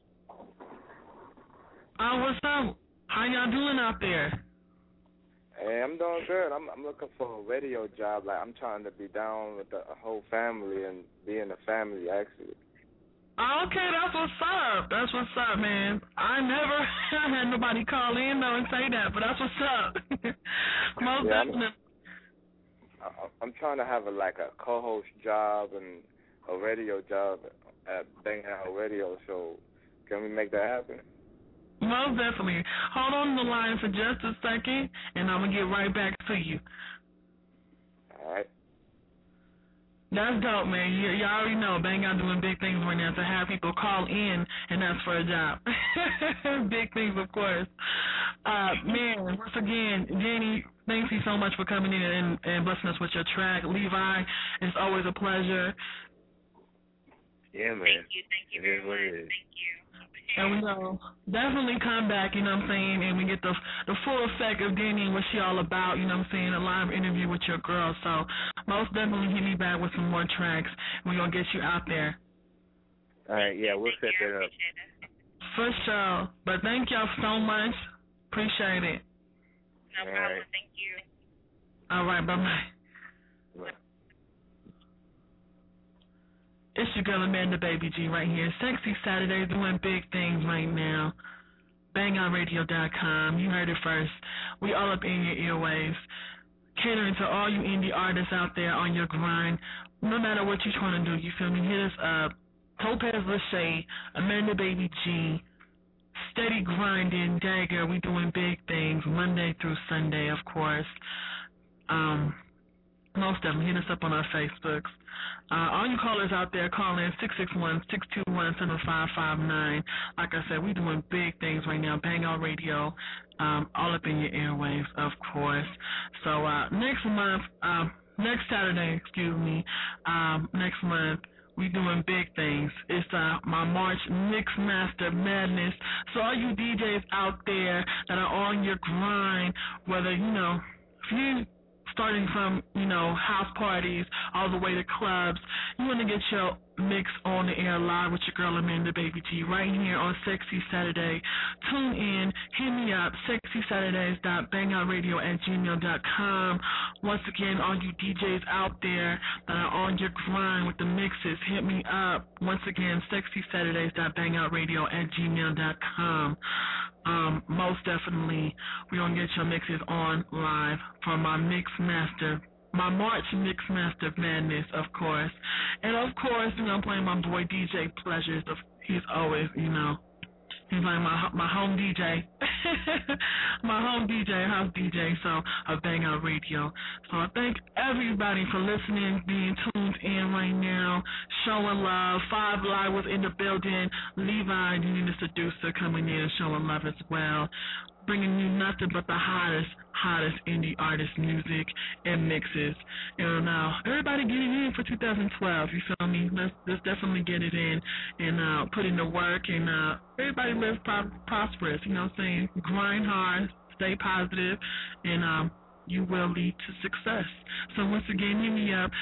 Oh, what's up? How y'all doing out there? Hey, I'm doing good. I'm looking for a radio job. Like, I'm trying to be down with the whole family and be in a family, actually. Okay, that's what's up. That's what's up, man. I never had nobody call in though and say that, but that's what's up. Most definitely. I'm trying to have a co-host job and a radio job at Bang Out Radio. So can we make that happen? Most definitely. Hold on the line for just a second, and I'm gonna get right back to you. All right. That's dope, man. You already know Bang Out doing big things right now to have people call in and ask for a job. Big things, of course. Man, once again, Jenny, thank you so much for coming in and blessing us with your track. Levi, it's always a pleasure. Yeah, man. Thank you very much. Thank you. And we know, definitely come back, you know what I'm saying, and we get the full effect of Danny and what she all about, you know what I'm saying, a live interview with your girl. So most definitely hit me back with some more tracks. We're going to get you out there. All right, yeah, we'll set that up. For sure. But thank y'all so much. Appreciate it. No problem. Right. Thank you. All right, bye-bye. It's your girl Amanda Baby G right here. Sexy Saturdays doing big things right now. BangOutRadio.com. You heard it first. We all up in your earwaves. Catering to all you indie artists out there on your grind. No matter what you're trying to do, you feel me? Hit us up. Topaz Lachey, Amanda Baby G, Steady Grinding, Dagger. We doing big things Monday through Sunday, of course. Most of them. Hit us up on our Facebooks. All you callers out there, call in 661-621-7559. Like I said, we doing big things right now. Bang Out Radio, all up in your airwaves, of course. So next Saturday, next month, we doing big things. It's my March Mix Master Madness. So all you DJs out there that are on your grind, whether, if you starting from, house parties all the way to clubs, you want to get your mix on the air live with your girl Amanda Baby G right here on Sexy Saturday. Tune in, hit me up, sexysaturdays.bangoutradio@gmail.com. Once again, all you DJs out there that are on your grind with the mixes, hit me up. Once again, sexysaturdays.bangoutradio@gmail.com. Most definitely, we're going to get your mixes on live from my my March Mix Master Madness, of course. And, of course, I'm playing my boy DJ Pleasures. He's always, he's like my home DJ. My home DJ, house DJ, so I Bang Out Radio. So I thank everybody for listening, being tuned in right now, showing love. 5 Live was in the building. Levi, you the seducer, coming in and showing love as well. Bringing you nothing but the hottest indie artist music and mixes. Now, everybody get it in for 2012, you feel me? Let's definitely get it in and put in the work and everybody live prosperous, you know what I'm saying? Grind hard, stay positive, and you will lead to success. So once again, hit me up,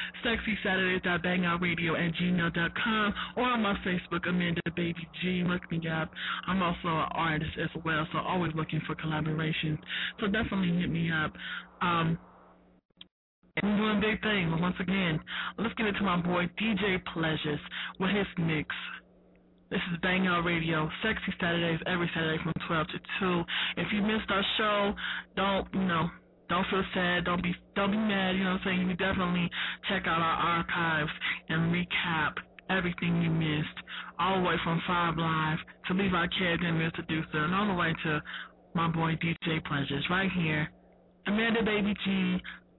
sexysaturdays.bangoutradio@gmail.com or on my Facebook, Amanda Baby G. Look me up. I'm also an artist as well, so always looking for collaborations. So definitely hit me up. And we're doing big things. Once again, let's get into my boy DJ Pleasures with his mix. This is Bang Out Radio, Sexy Saturdays, every Saturday from 12 to 2. If you missed our show, don't feel sad. Don't be mad. You know what I'm saying? You can definitely check out our archives and recap everything you missed, all the way from 5 Live to Levi Kidd and Mr. Seducer, and all the way to my boy DJ Pleasures right here. Amanda Baby G,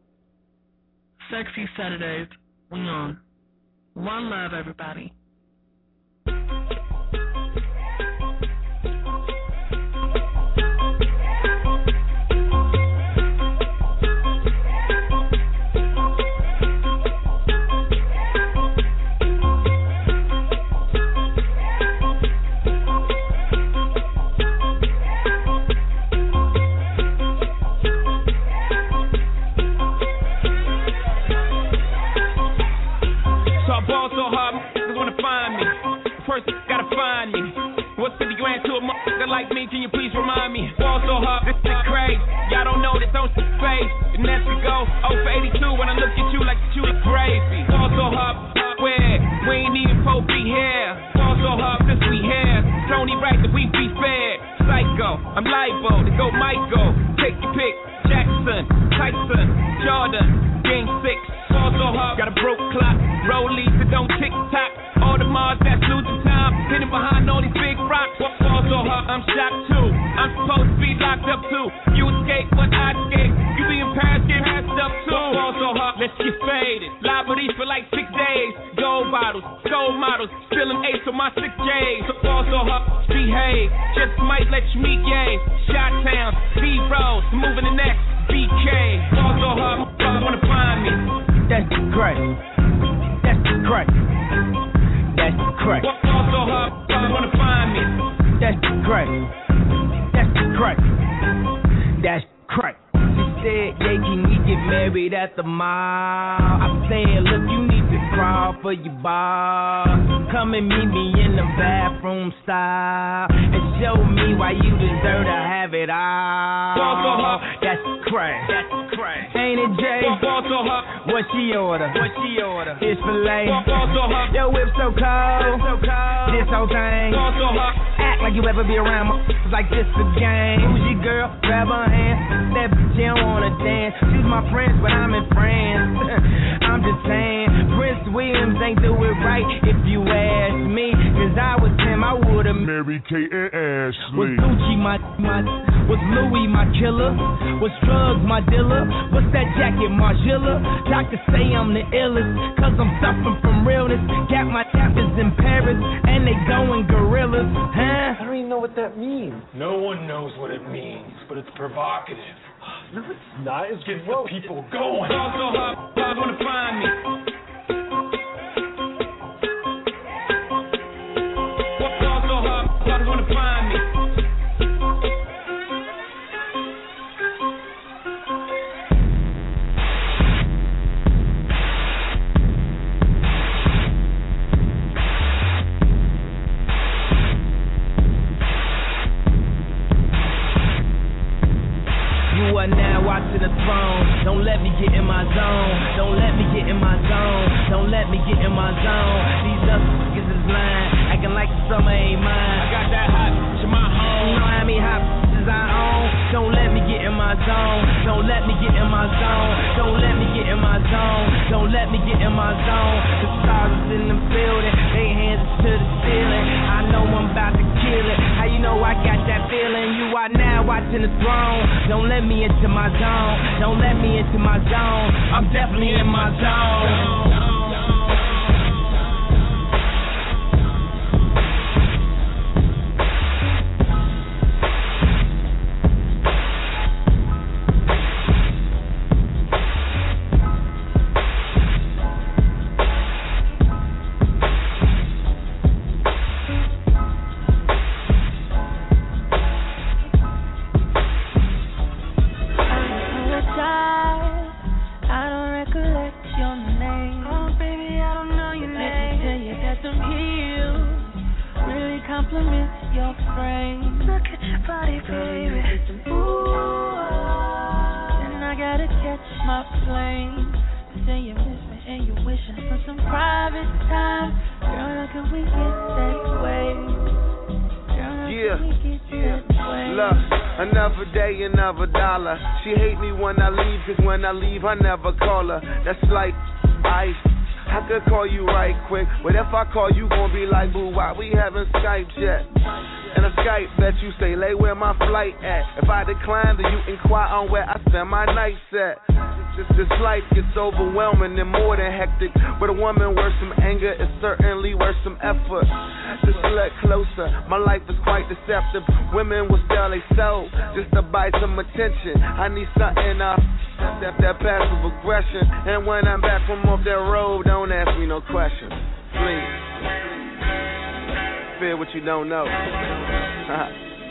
Sexy Saturdays. We on. One love, everybody. Like me, can you please remind me? Ball so hard, this is crazy. Y'all don't know this on your face. And that's to go 0 for 82 when I look at you like you is crazy. Ball so hard, where we ain't even supposed to be here. Ball so so hard since we here. It's only right that we be fair. Psycho, I'm liable to go Michael. Take your pick. Jackson, Tyson, Jordan, Game 6. Fall so hard, got a broke clock. Rollies that don't tick tock. All the Mars that's losing time. Hidden behind all these big rocks. Fall so hard, I'm shocked too. I'm supposed to be locked up too. You escape, but I escape. You be in Paris, get passed up too. Fall so hard, let's get faded. Liberty for like 6 days. Gold bottles, gold models. Spilling ace on my 6Js. So fall so hard, behave. Just might let you meet gay. Shot Town, B-Rose, moving the next BK. Fall so hard, wanna find me. That's crack. That's crack. That's crack. Fall so hard, wanna find me. That's crack. That's crack. That's crack. She said, yeah, can we get married at the mall? I said, look, you need to crawl for your bar. Come and meet me in the bathroom style and show me why you deserve to have it all. That's crack. That's crack. Ain't it, Jay? What she order? What she order? It's filet. Your whip so cold. This whole thing. Act like you ever be around like this again. Who's your girl? Grab her hand. That bitch don't wanna dance. She's my friend, but I'm in France. I'm just saying, Prince Williams ain't do it right if you ask me. Cause I was him, I would've Mary Kate and Ashley. Was Gucci my was Louis my killer? Was drugs my dealer? What's that jacket, Margiela? Doctors say I'm the illest, cause I'm suffering from realness. Got my tappers in Paris, and they going gorillas, huh? I don't even know what that means. No one knows what it means, but it's provocative. No, it's not. It's gets the people going. Fall so hard, wanna find me. Fall so hard, wanna find me. You are now watching the throne. Don't let me get in my zone. Don't let me get in my zone. Don't let me get in my zone. These other niggas is lying, acting like the summer ain't mine. I got that hot bitch in my home. You know how many hot bitches I own. Don't let me get in my zone. Don't let me get in my zone. Don't let me get in my zone. Don't let me get in my zone. The stars is in the building. They hands to the ceiling. I know I'm about to kill it. How you know I got that feeling? You are now watching the throne. Don't let me into my zone. Don't let me into my zone. I'm definitely in my zone. She hate me when I leave, cause when I leave I never call her. That's like ice. I could call you right quick, but if I call you gon' be like, boo, why we haven't Skyped yet? And a Skype that you say, lay where my flight at. If I decline, then you inquire on where I spend my nights at. This life gets overwhelming and more than hectic. But a woman worth some anger is certainly worth some effort. Just a little closer, my life is quite deceptive. Women will sell they soul just to buy some attention. I need something that passive aggression. And when I'm back from off that road, don't ask me no questions, please. Fear what you don't know. I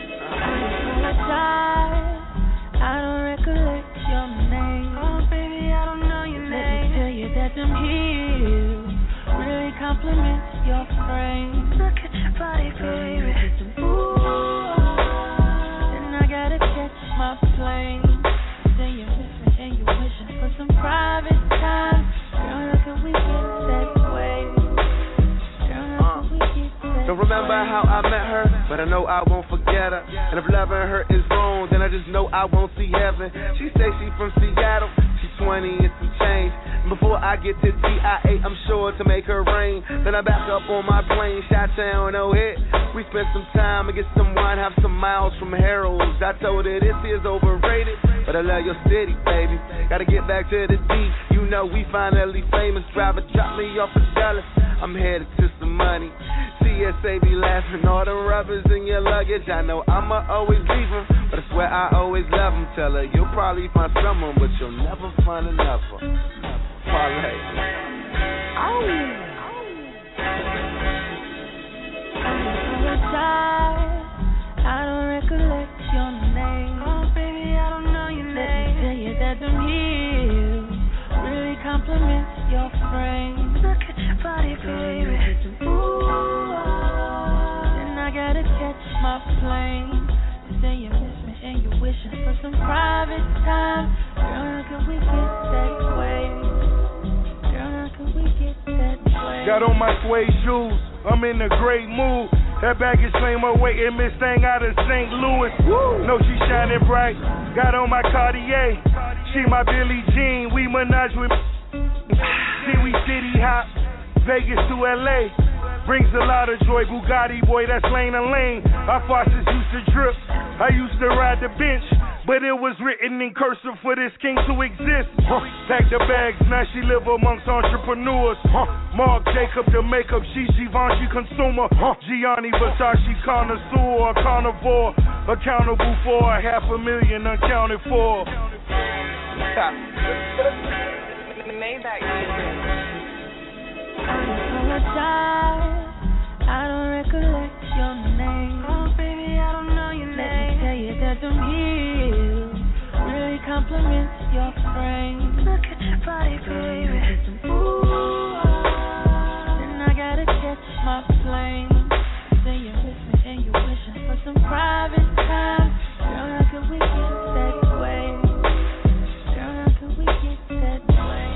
don't recollect your name. Oh, baby, I don't know your name. Let me tell you that them heels really compliment your frame. Look at your body, baby. Ooh, then I gotta catch my plane. Then you miss me and you wishing for some private time. Girl, how can we get that way? Girl, how can we get that way? Don't remember how I met her, but I know I won't forget her. And if loving her is wrong, then I just know I won't see heaven. She say she from Seattle, she's 20 and some change. And before I get to TIA, I'm sure to make her rain. Then I back up on my plane, Chi-Town, no hit. We spent some time and get some wine, have some miles from Harold's. I told her this is overrated, but I love your city, baby. Gotta get back to the D. You know we finally famous. Driver drop me off a Dallas. I'm headed to some money. CSA be laughing, all the rubbers in your luggage. I know I'ma always leave them, but I swear I always love them. Tell her you'll probably find someone, but you'll never find another. Parlay. I don't recollect your name. Oh, baby, I don't know your name. Let me tell you that them heels really compliments your frame. Look at your body, baby. Then I gotta catch my plane. You say you miss me and you're wishing for some private time. Girl, can we get that way? Girl, can we get that way? Got on my suede shoes, I'm in a great mood. That baggage claim her weight and Miss Thing out of St. Louis. Woo! Know she shining bright. Got on my Cartier. She my Billie Jean. We menage with see we city hop. Vegas to LA. Brings a lot of joy. Bugatti boy, that's lane to lane. Our faucets used to drip. I used to ride the bench, but it was written in cursive for this king to exist. Pack the bags, now she live amongst entrepreneurs. Marc Jacob, the makeup, she Givenchy consumer. Gianni Versace connoisseur, carnivore. Accountable for $500,000 uncounted for. Maybach music. I don't recollect your name. Oh, baby, I don't know your name. Let me tell you that them heels really compliments your frame. Look at your body, baby. Then I gotta catch my plane. Say you miss me and you're wishing for some private time. Girl, how can we get that way? Girl, how can we get that way?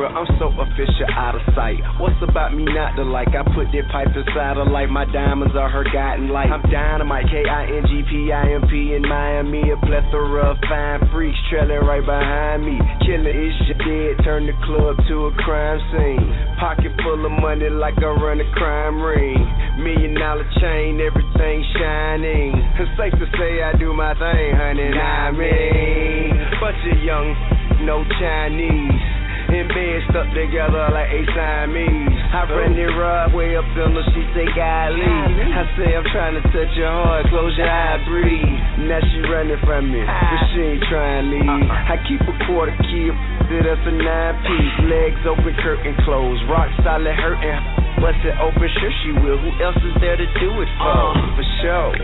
real, I'm so official, out of sight. What's about me not to like? I put that pipe inside her like my diamonds are her guiding light. I'm dynamite, KINGPIMP in Miami. A plethora of fine freaks trailing right behind me. Killer is dead, turn the club to a crime scene. Pocket full of money like I run a crime ring. $1 million chain, everything shining. It's safe to say I do my thing, honey, I mean. Bunch of young, no Chinese. In bed stuck together like a Siamese. I run it right way up in her, she say golly. I say I'm trying to touch your heart, close your eye, breathe. Now she running from me, but she ain't trying to leave. I keep a quarter key, that's a 9-piece. Legs open, curtain closed, rock solid hurting. Bust it open, sure she will. Who else is there to do it for sure.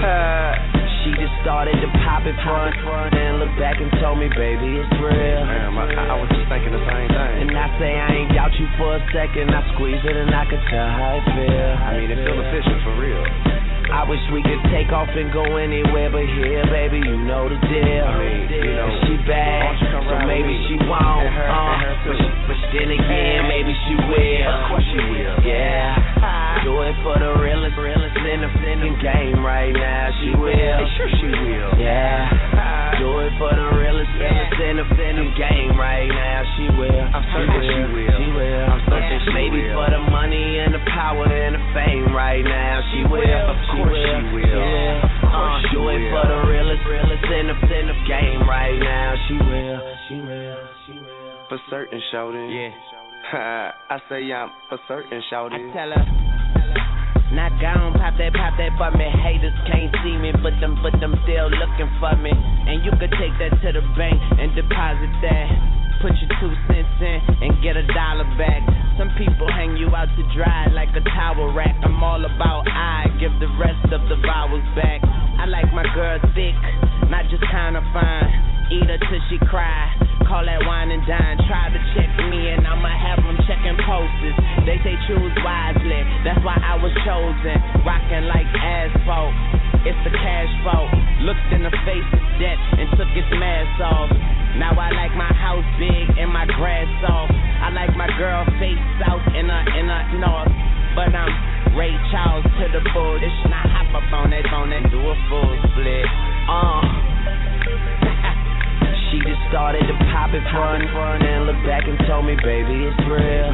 She just started to pop it for and looked back and told me, baby, it's real. Damn, I was just thinking the same thing. And I say I ain't doubt you for a second. I squeeze it and I could tell how it feel. I mean, it feel official for real. I wish we could take off and go anywhere but here, baby, you know the deal. I mean, you know, she bad, so maybe she won't. But then again, maybe she will. Of course she will. Yeah, do it for the realest in the game right now. She will. Sure she will. Yeah, do it for the realest in the game right now. She will. I'm certain she will. She will. I'm certain she will. Maybe for the money and the power and the fame right now. She will. Of course she will. Yeah. Do it for the realest in the game right now. She will. She will. She will. For certain, shouty. Yeah. I say I'm for certain, shouty. I tell her. Not gone, pop that for me. Haters can't see me, but them still looking for me. And you could take that to the bank and deposit that. Put your 2 cents in and get $1 back. Some people hang you out to dry like a towel rack. I'm all about I give the rest of the vowels back. I like my girl thick, not just kinda fine. Eat her till she cry. Call that wine and dine. Try to check me and I'ma have them checking posters. They say choose wisely, that's why I was chosen. Rocking like asphalt, it's the cash fault. Looked in the face of death and took its mask off. Now I like my house big and my grass soft. I like my girl face south in her north. But I'm Ray Charles to the bullshit. Now hop up on that do a full split. She just started to pop it front and looked back and told me, baby, it's real.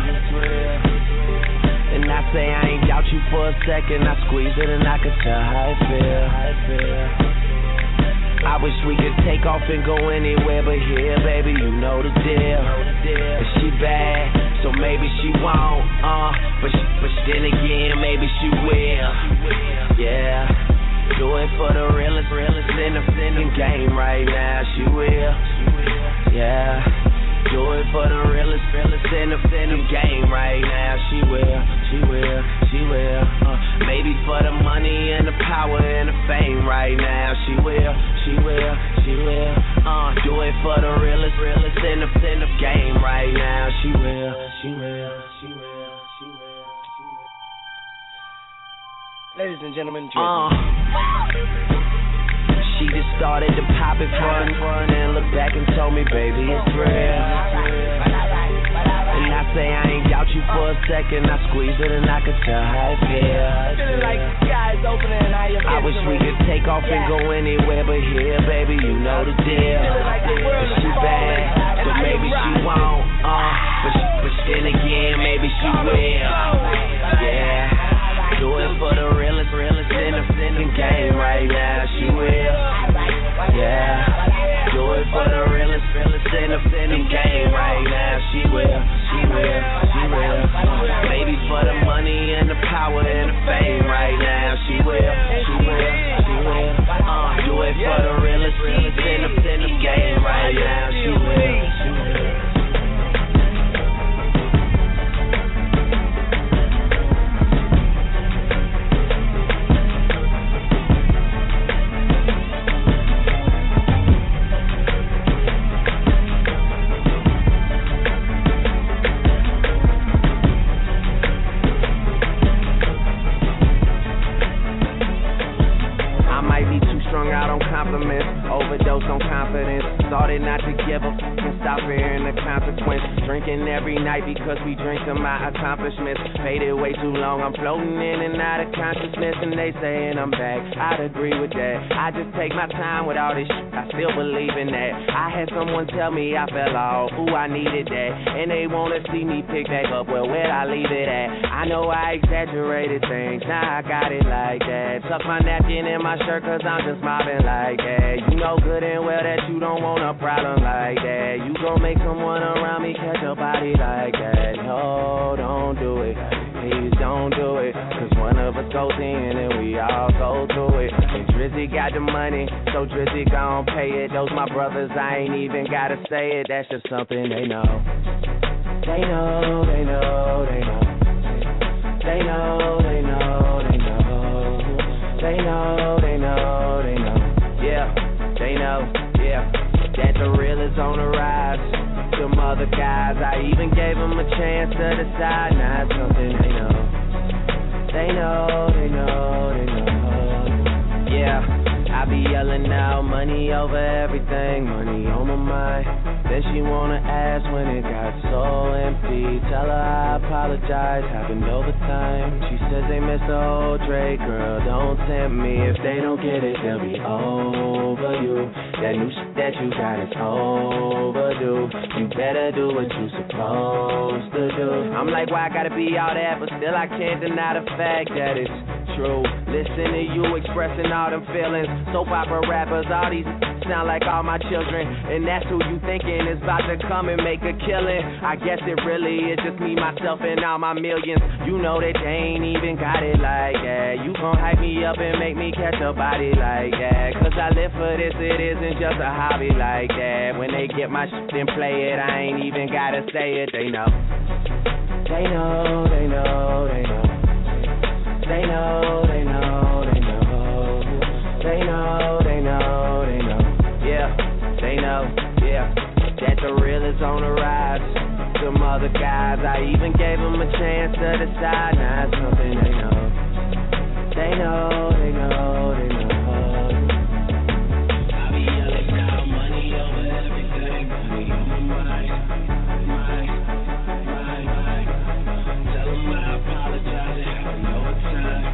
And I say I ain't doubt you for a second. I squeeze it and I could tell how it feel. I wish we could take off and go anywhere but here, baby, you know the deal. But she bad, so maybe she won't. But then again, maybe she will. Yeah. Do it for the realest in the game right now. She will. Yeah. Do it for the realest in the game right now. She will. Maybe for the money and the power and the fame right now. She will. Do it for the realest in the game right now. She will. Ladies and gentlemen, she just started to pop it front and looked back and told me, baby, it's real. And I say I ain't doubt you for a second. I squeeze it and I could tell how it feels. Feeling like the sky's opening and I wish we could take off and go anywhere but here, baby, you know the deal. But she bad, so maybe she won't. But then again, maybe she will. Yeah. Do it for the realest in the game right now. She will. Yeah. Do it for the realest in the game right now. She will. Maybe for the money and the power and the fame right now. She will. Do it for the realest in the game right now. She will. overdose on confidence. Started not to give a fuck and stop fearing the consequence. Drinking every night because we drink to my accomplishments. Faded way too long, I'm floating in and out of consciousness. And they saying I'm back, I'd agree with that. I just take my time with all this shit, I still believe in that. I had someone tell me I fell off, ooh, I needed that. And they wanna see me pick back up, well, where'd I leave it at? I know I exaggerated things, now I got it like that. Tuck my napkin in my shirt cause I'm just mobbing like that. You know good and well that you don't want a problem like that. You gon' make someone around me catch a body like that. No, don't do it, please don't do it. Cause one of us goes in and we all go through it. And Drizzy got the money, so Drizzy gon' pay it. Those my brothers, I ain't even gotta say it. That's just something they know. They know, they know, they know. They know, they know, they know. They know, they know, they know. Yeah, they know, yeah. That the real is on the rise. Some other guys, I even gave them a chance to decide. Now it's something they know. They know, they know, they know. Yeah, I be yelling out money over everything, money on my mind. Then she wanna ask when it got so empty. Tell her I apologize, happened over time. She says they miss the old Drake, girl, don't tempt me. If they don't get it, they'll be over you. That new shit that you got is overdue. You better do what you supposed to do. I'm like, why I gotta be all that, but still I can't deny the fact that it's true. Listen to you expressing all them feelings. Soap opera rappers, all these sound like all my children. And that's who you thinking is about to come and make a killing. I guess it really is just me, myself, and all my millions. You know that they ain't even got it like that. You gon' hype me up and make me catch a body like that. Cause I live for this, it isn't just a hobby like that. When they get my shit and play it, I ain't even gotta say it. They know. They know, they know, they know. They know, they know, they know. They know, they know, they know. Yeah, they know, yeah. That the real is on the rise. Some other guys, I even gave them a chance to decide. Now it's something they know. They know, they know, they know. I be yelling out money over everything. Money on my mind, mind. Tell them I apologize, it happened over time.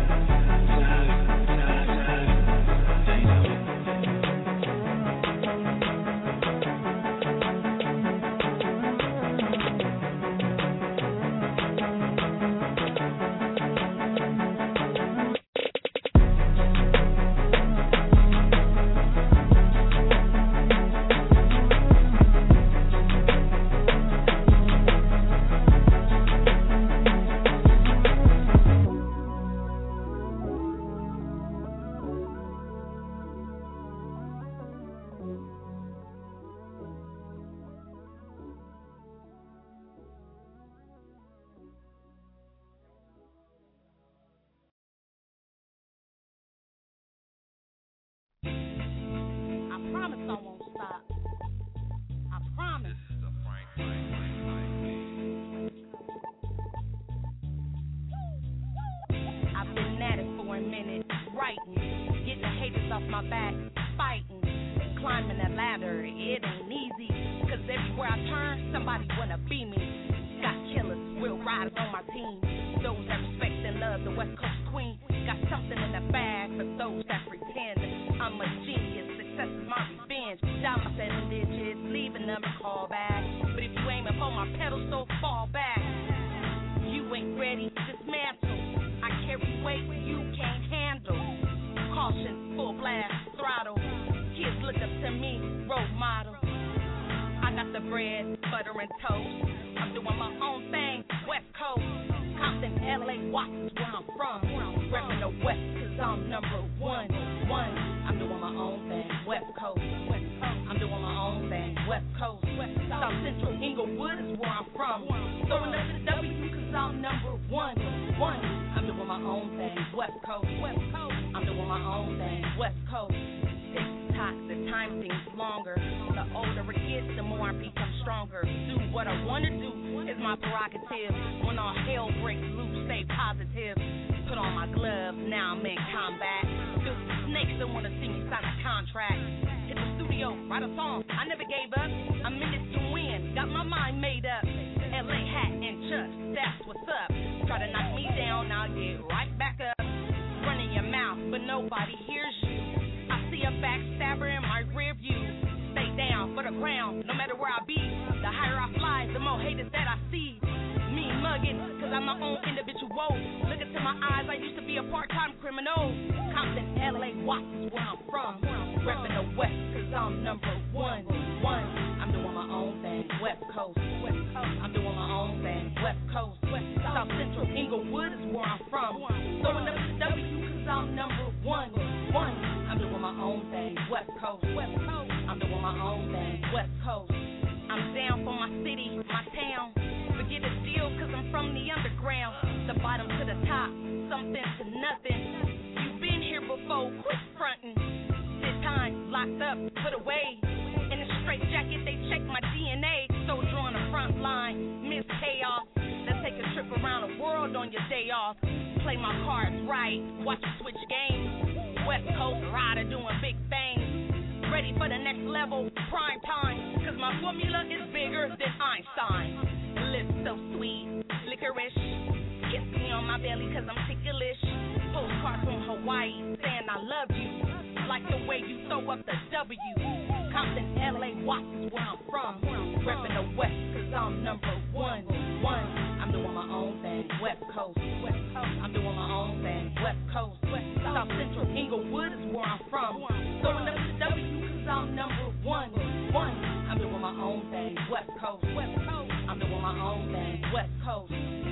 Now I'm in combat. Feel snakes that wanna see me sign a contract. Hit the studio Scorpio, write a song, I never gave up. I'm in this to win, got my mind made up. LA hat and chucks, that's what's up. Try to knock me down, I'll get right back up. Running your mouth, but nobody hears you. I see a backstabber in my rear view. Stay down for the ground, no matter where I be. The higher I fly, the more haters that I see. Me mugging, cause I'm my own individual. Look into my eyes, I used to be a part-time criminal. Compton, LA, Watts is where I'm from. Reppin' the West, cause I'm number one. I'm doing my own thing, West Coast. I'm doing my own thing, West Coast. South Central, Inglewood is where I'm from. Throwing up the W, cause I'm number one. I'm doing my own thing, West Coast. I'm doing my own thing, West Coast. I'm down for my city, my town. Forget a deal, cause I'm from the underground. The bottom to the top, something to nothing. You've been here before, quit frontin'. This time, locked up, put away. In a straight jacket, they check my DNA. Soldier on the front line, Miss Chaos. Let's take a trip around the world on your day off. Play my cards right, watch you switch games. West Coast rider doing big things. Ready for the next level, prime time. Cause my formula is bigger than Einstein. Lips so sweet, licorice. Kiss me on my belly cause I'm ticklish. Postcard from Hawaii saying I love you. Like the way you throw up the W. Compton, LA, Watts is where I'm from. Reppin' the West cause I'm number one. I'm doing my own thing, West Coast. I'm doing my own thing, West Coast. South Central, Inglewood is where I'm from. Throwing up the W cause I'm number one. I'm doing my own thing, West Coast. I'm doing my own thing, West Coast.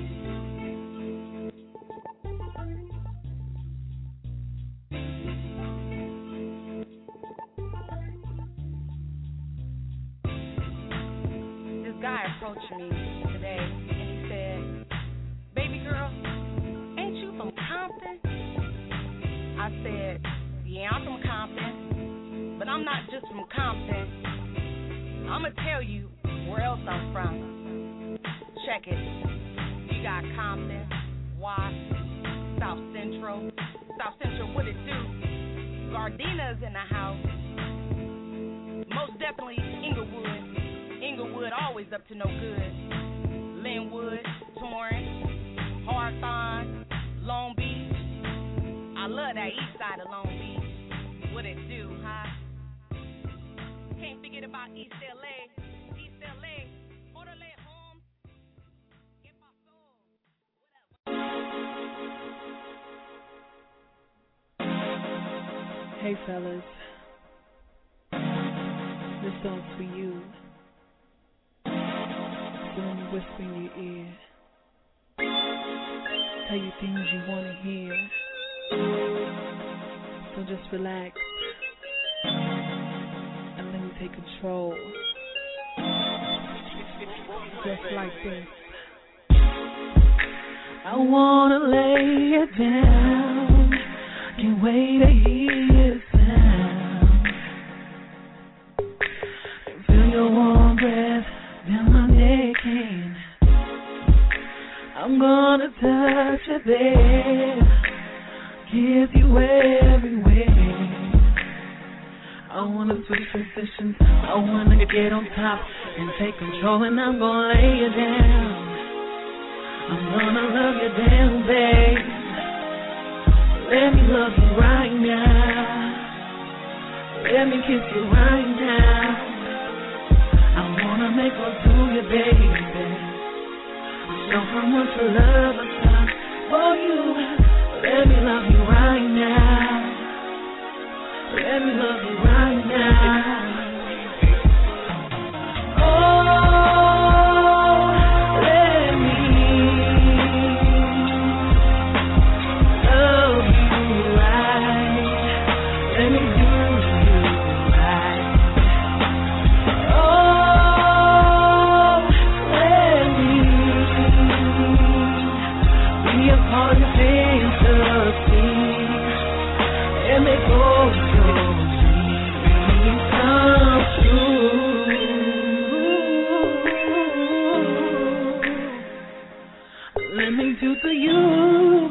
This guy approached me today and he said, "Baby girl, ain't you from Compton?" I said, "Yeah, I'm from Compton, but I'm not just from Compton. I'ma tell you where else I'm from. Check it. You got Compton, Watts, South Central. South Central, what it do? Gardina's in the house. Most definitely Inglewood. Inglewood always up to no good. Linwood, Torrance, Hawthorne, Long Beach. I love that east side of Long Beach. What it do, huh? Can't forget about East LA. East LA, Orderly Homes. Get my soul. Hey fellas, this song's for you. So let me whisper in your ear, tell you things you wanna hear. So just relax and let me take control. Just like this. I wanna lay it down. Can't wait to hear the sound. And feel your warm breath down my neck and I'm gonna touch you there. Kiss you everywhere. I wanna switch positions. I wanna get on top and take control, and I'm gonna lay you down. I'm gonna love you down, babe. Let me love you right now. Let me kiss you right now. I wanna make love to you, baby. Show how much love I got for you. Let me love you right now. Let me love you right now. Do for you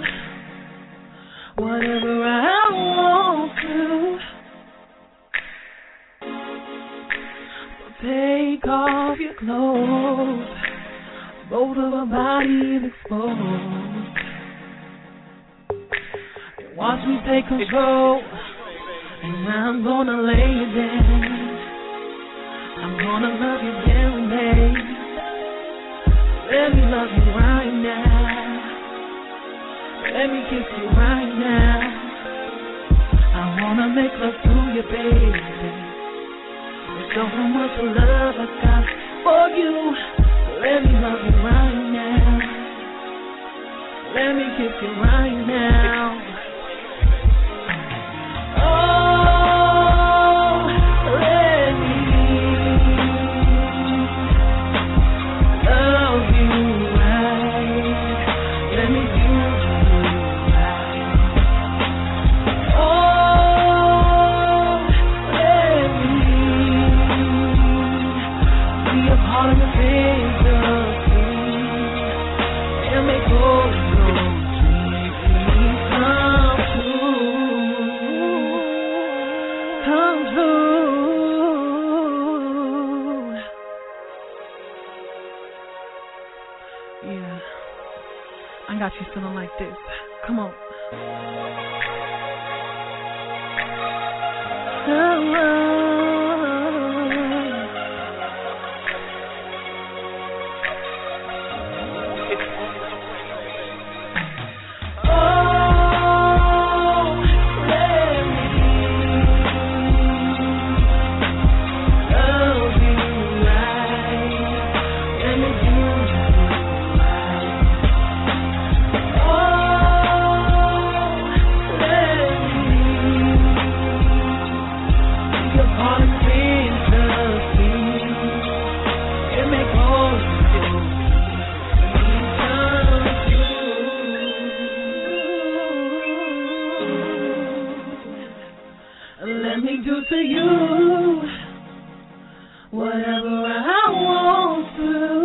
whatever I want to. Take off your clothes, both of our bodies exposed. And watch me take control, and I'm gonna lay you down. I'm gonna love you every day. Let me love you right now. Let me kiss you right now. I wanna make love to you, baby. Show how much love I got for you. Let me love you right now. Let me kiss you right now. Oh, let me love you right. Let me do you right. Oh, let me be a part of the things of you and make all your dreams come true. Yeah, I got you feeling like this. Come on. Let me do to you whatever I want to.